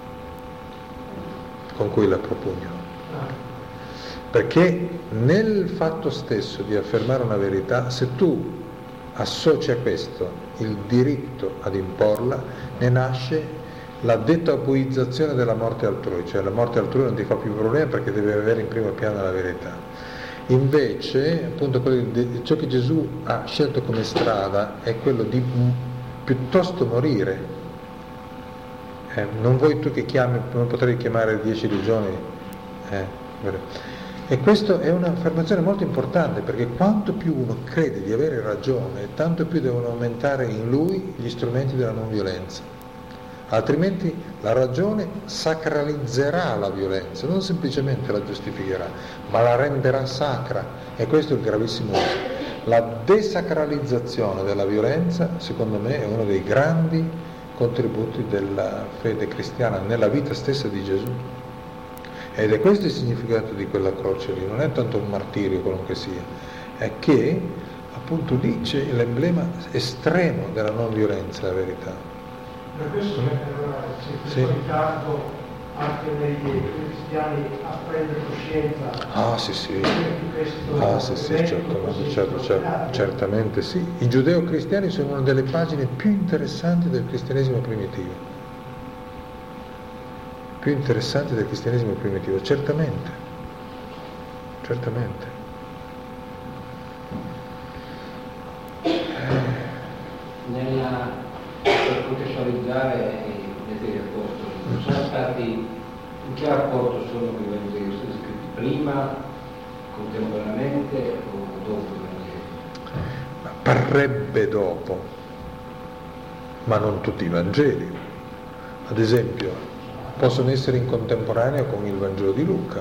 con cui la propugnano. Perché nel fatto stesso di affermare una verità, se tu associ a questo il diritto ad imporla, ne nasce la detabuizzazione della morte altrui, cioè la morte altrui non ti fa più problemi perché deve avere in primo piano la verità. Invece, appunto, ciò che Gesù ha scelto come strada è quello di piuttosto morire. Eh, non vuoi tu che chiami, non potrei chiamare dieci legioni? Eh, e questa è un'affermazione molto importante, perché quanto più uno crede di avere ragione, tanto più devono aumentare in lui gli strumenti della non violenza. Altrimenti la ragione sacralizzerà la violenza, non semplicemente la giustificherà, ma la renderà sacra, e questo è il gravissimo rischio. La desacralizzazione della violenza, secondo me, è uno dei grandi contributi della fede cristiana nella vita stessa di Gesù. Ed è questo il significato di quella croce lì, non è tanto un martirio qualunque sia, è che appunto lì c'è l'emblema estremo della non violenza, la verità. Per questo mm. c'è questo sì. ritardo anche nei cristiani a prendere coscienza. Ah sì sì, ah, sì, sì certamente, certo, certo, certamente sì. I giudeo-cristiani sono una delle pagine più interessanti del cristianesimo primitivo. Più interessanti del cristianesimo primitivo, certamente. Certamente. Nella per contestualizzare i Vangeli apostoli, sono stati, in che rapporto sono con i Vangeli? Sono scritti prima, contemporaneamente o dopo i Vangeli? Parrebbe dopo, ma non tutti i Vangeli. Ad esempio, possono essere in contemporanea con il Vangelo di Luca,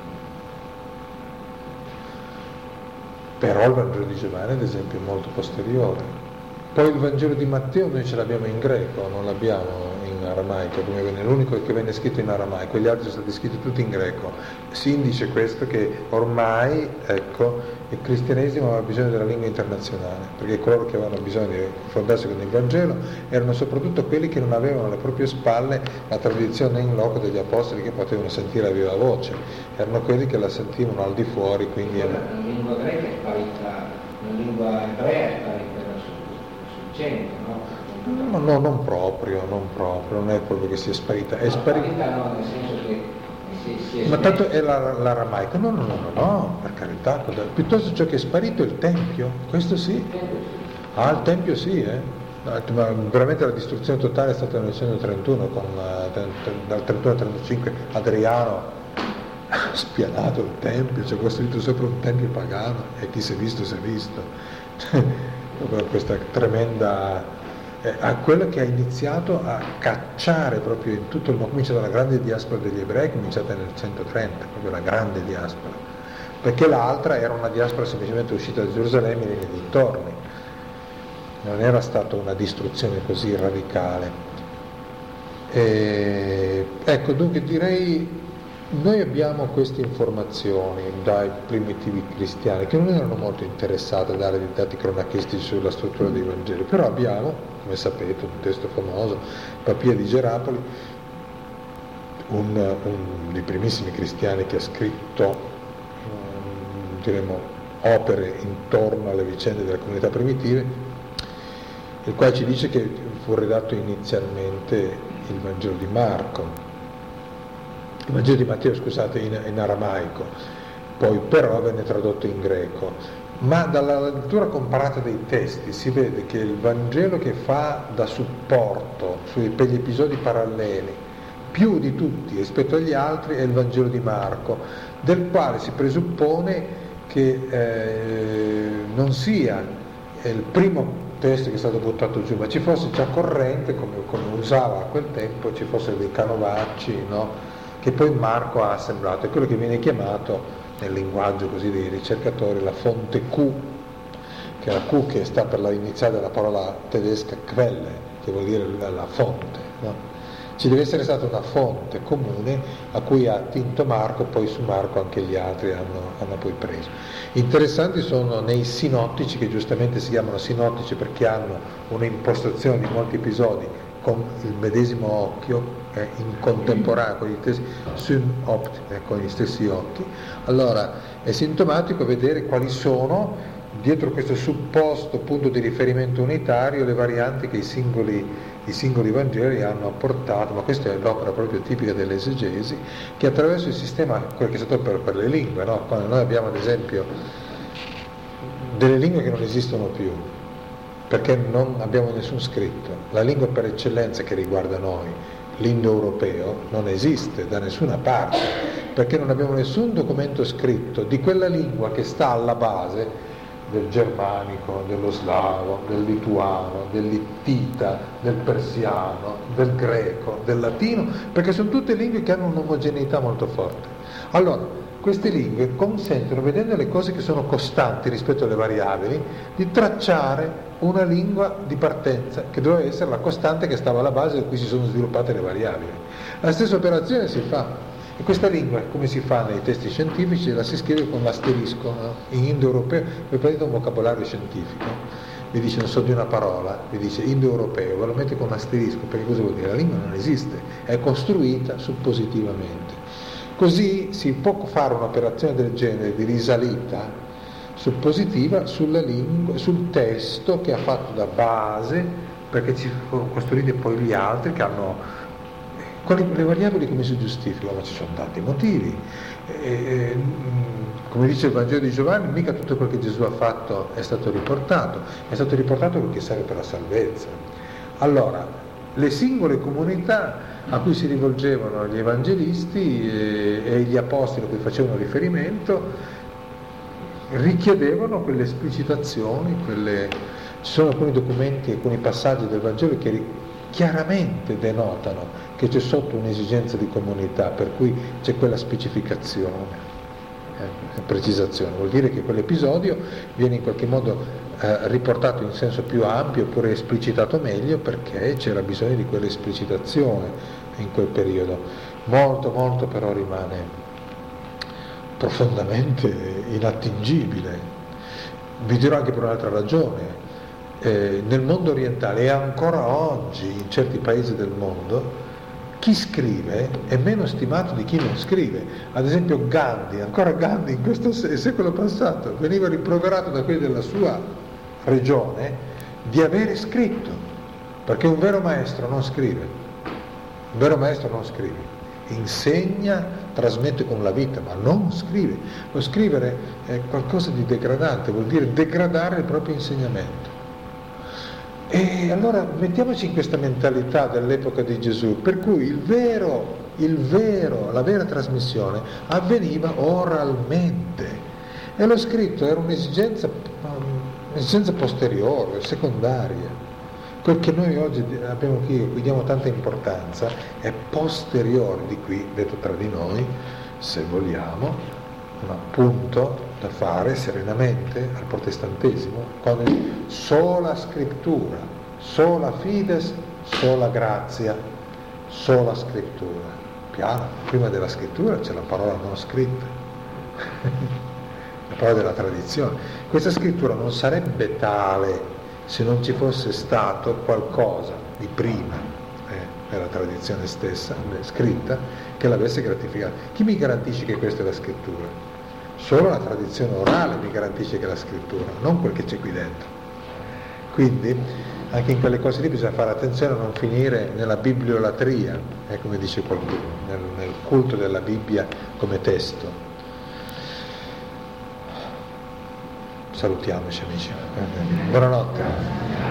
però il Vangelo di Giovanni, ad esempio, è molto posteriore. Poi il Vangelo di Matteo noi ce l'abbiamo in greco, non l'abbiamo in aramaico, come venne, l'unico che venne scritto in aramaico, gli altri sono stati scritti tutti in greco. Si indice questo che ormai, ecco, il cristianesimo aveva bisogno della lingua internazionale, perché coloro che avevano bisogno di confrontarsi con il Vangelo erano soprattutto quelli che non avevano alle proprie spalle la tradizione in loco degli apostoli che potevano sentire a viva voce, erano quelli che la sentivano al di fuori, quindi... La lingua greca è parita, la lingua ebrea è parita. No? No, no, non proprio, non proprio, non è proprio che sia sparita, è sparita. No, nel senso che si, si è Ma tanto è la, l'aramaico, no, no, no, no, no, per carità, piuttosto ciò che è sparito è il tempio, questo sì. Ah, il tempio sì, eh. Ma veramente la distruzione totale è stata nel novecentotrentuno, con, dal trentuno al trentacinque Adriano ha spianato il tempio, ci ha costruito sopra un tempio pagano e chi si è visto si è visto. Questa tremenda, eh, a quello che ha iniziato a cacciare proprio in tutto il mondo, comincia dalla grande diaspora degli ebrei, cominciata nel centotrenta, proprio la grande diaspora, perché l'altra era una diaspora semplicemente uscita da Gerusalemme e nei dintorni, non era stata una distruzione così radicale. E, ecco, dunque direi, noi abbiamo queste informazioni dai primitivi cristiani che non erano molto interessati a dare dei dati cronachistici sulla struttura dei Vangeli, però abbiamo, come sapete, un testo famoso, Papia di Gerapoli, un, un dei primissimi cristiani che ha scritto um, diremo, opere intorno alle vicende delle comunità primitive, il quale ci dice che fu redatto inizialmente il Vangelo di Marco, il Vangelo di Matteo, scusate, in, in aramaico, poi però venne tradotto in greco, ma dalla lettura comparata dei testi si vede che il Vangelo che fa da supporto sui, per gli episodi paralleli più di tutti rispetto agli altri è il Vangelo di Marco, del quale si presuppone che eh, non sia il primo testo che è stato buttato giù, ma ci fosse già corrente, come, come usava a quel tempo, ci fossero dei canovacci, no? Che poi Marco ha assemblato, è quello che viene chiamato nel linguaggio così dei ricercatori la fonte Q, che è la Q che sta per la iniziale della parola tedesca Quelle, che vuol dire la, la fonte, no? Ci deve essere stata una fonte comune a cui ha attinto Marco, poi su Marco anche gli altri hanno, hanno poi preso. Interessanti sono nei sinottici, che giustamente si chiamano sinottici perché hanno un'impostazione di molti episodi con il medesimo occhio, eh, in contemporanea con gli stessi, synopt, eh, con gli stessi occhi. Allora è sintomatico vedere quali sono, dietro questo supposto punto di riferimento unitario, le varianti che i singoli, i singoli Vangeli hanno apportato, ma questa è l'opera proprio tipica dell'esegesi, che attraverso il sistema, quello che è stato per, per le lingue, no? Quando noi abbiamo ad esempio delle lingue che non esistono più, perché non abbiamo nessun scritto. La lingua per eccellenza che riguarda noi, l'indoeuropeo, non esiste da nessuna parte, perché non abbiamo nessun documento scritto di quella lingua che sta alla base del germanico, dello slavo, del lituano, dell'ittita, del persiano, del greco, del latino, perché sono tutte lingue che hanno un'omogeneità molto forte. Allora, queste lingue consentono, vedendo le cose che sono costanti rispetto alle variabili, di tracciare una lingua di partenza che doveva essere la costante che stava alla base da cui si sono sviluppate le variabili. La stessa operazione si fa, e questa lingua, come si fa nei testi scientifici, la si scrive con l'asterisco, no? In indoeuropeo, voi prendete un vocabolario scientifico, vi dice non so di una parola, vi dice indoeuropeo, ve lo mette con l'asterisco, perché cosa vuol dire? La lingua non esiste, è costruita suppositivamente. Così si può fare un'operazione del genere di risalita suppositiva sulla lingua, sul testo che ha fatto da base, perché ci sono costruiti poi gli altri che hanno. Con le variabili come si giustificano? Ma ci sono tanti motivi. E, come dice il Vangelo di Giovanni, mica tutto quello che Gesù ha fatto è stato riportato, è stato riportato perché serve per la salvezza. Allora, le singole comunità a cui si rivolgevano gli evangelisti e, e gli apostoli a cui facevano riferimento richiedevano quelle esplicitazioni, quelle... ci sono alcuni documenti, alcuni passaggi del Vangelo che chiaramente denotano che c'è sotto un'esigenza di comunità, per cui c'è quella specificazione, eh, precisazione, vuol dire che quell'episodio viene in qualche modo eh, riportato in senso più ampio oppure esplicitato meglio perché c'era bisogno di quell'esplicitazione in quel periodo. Molto, molto però rimane profondamente inattingibile. Vi dirò anche per un'altra ragione. Eh, nel mondo orientale e ancora oggi in certi paesi del mondo chi scrive è meno stimato di chi non scrive. Ad esempio Gandhi, ancora Gandhi in questo secolo passato veniva rimproverato da quelli della sua regione di avere scritto, perché un vero maestro non scrive, un vero maestro non scrive, insegna, trasmette con la vita, ma non scrive. Lo scrivere è qualcosa di degradante, vuol dire degradare il proprio insegnamento. E allora mettiamoci in questa mentalità dell'epoca di Gesù, per cui il vero, il vero, la vera trasmissione avveniva oralmente. E lo scritto era un'esigenza, un'esigenza posteriore, secondaria. Quel che noi oggi abbiamo qui, cui diamo tanta importanza, è posteriore di qui, detto tra di noi, se vogliamo, un appunto da fare serenamente al protestantesimo, con il sola scrittura, sola fides, sola grazia, sola scrittura. Piano, prima della scrittura c'è la parola non scritta. La parola della tradizione. Questa scrittura non sarebbe tale se non ci fosse stato qualcosa di prima eh, nella tradizione stessa, scritta, che l'avesse gratificata. Chi mi garantisce che questa è la scrittura? Solo la tradizione orale mi garantisce che è la scrittura, non quel che c'è qui dentro. Quindi anche in quelle cose lì bisogna fare attenzione a non finire nella bibliolatria, eh, come dice qualcuno, nel, nel culto della Bibbia come testo. Salutiamoci amici, buonanotte.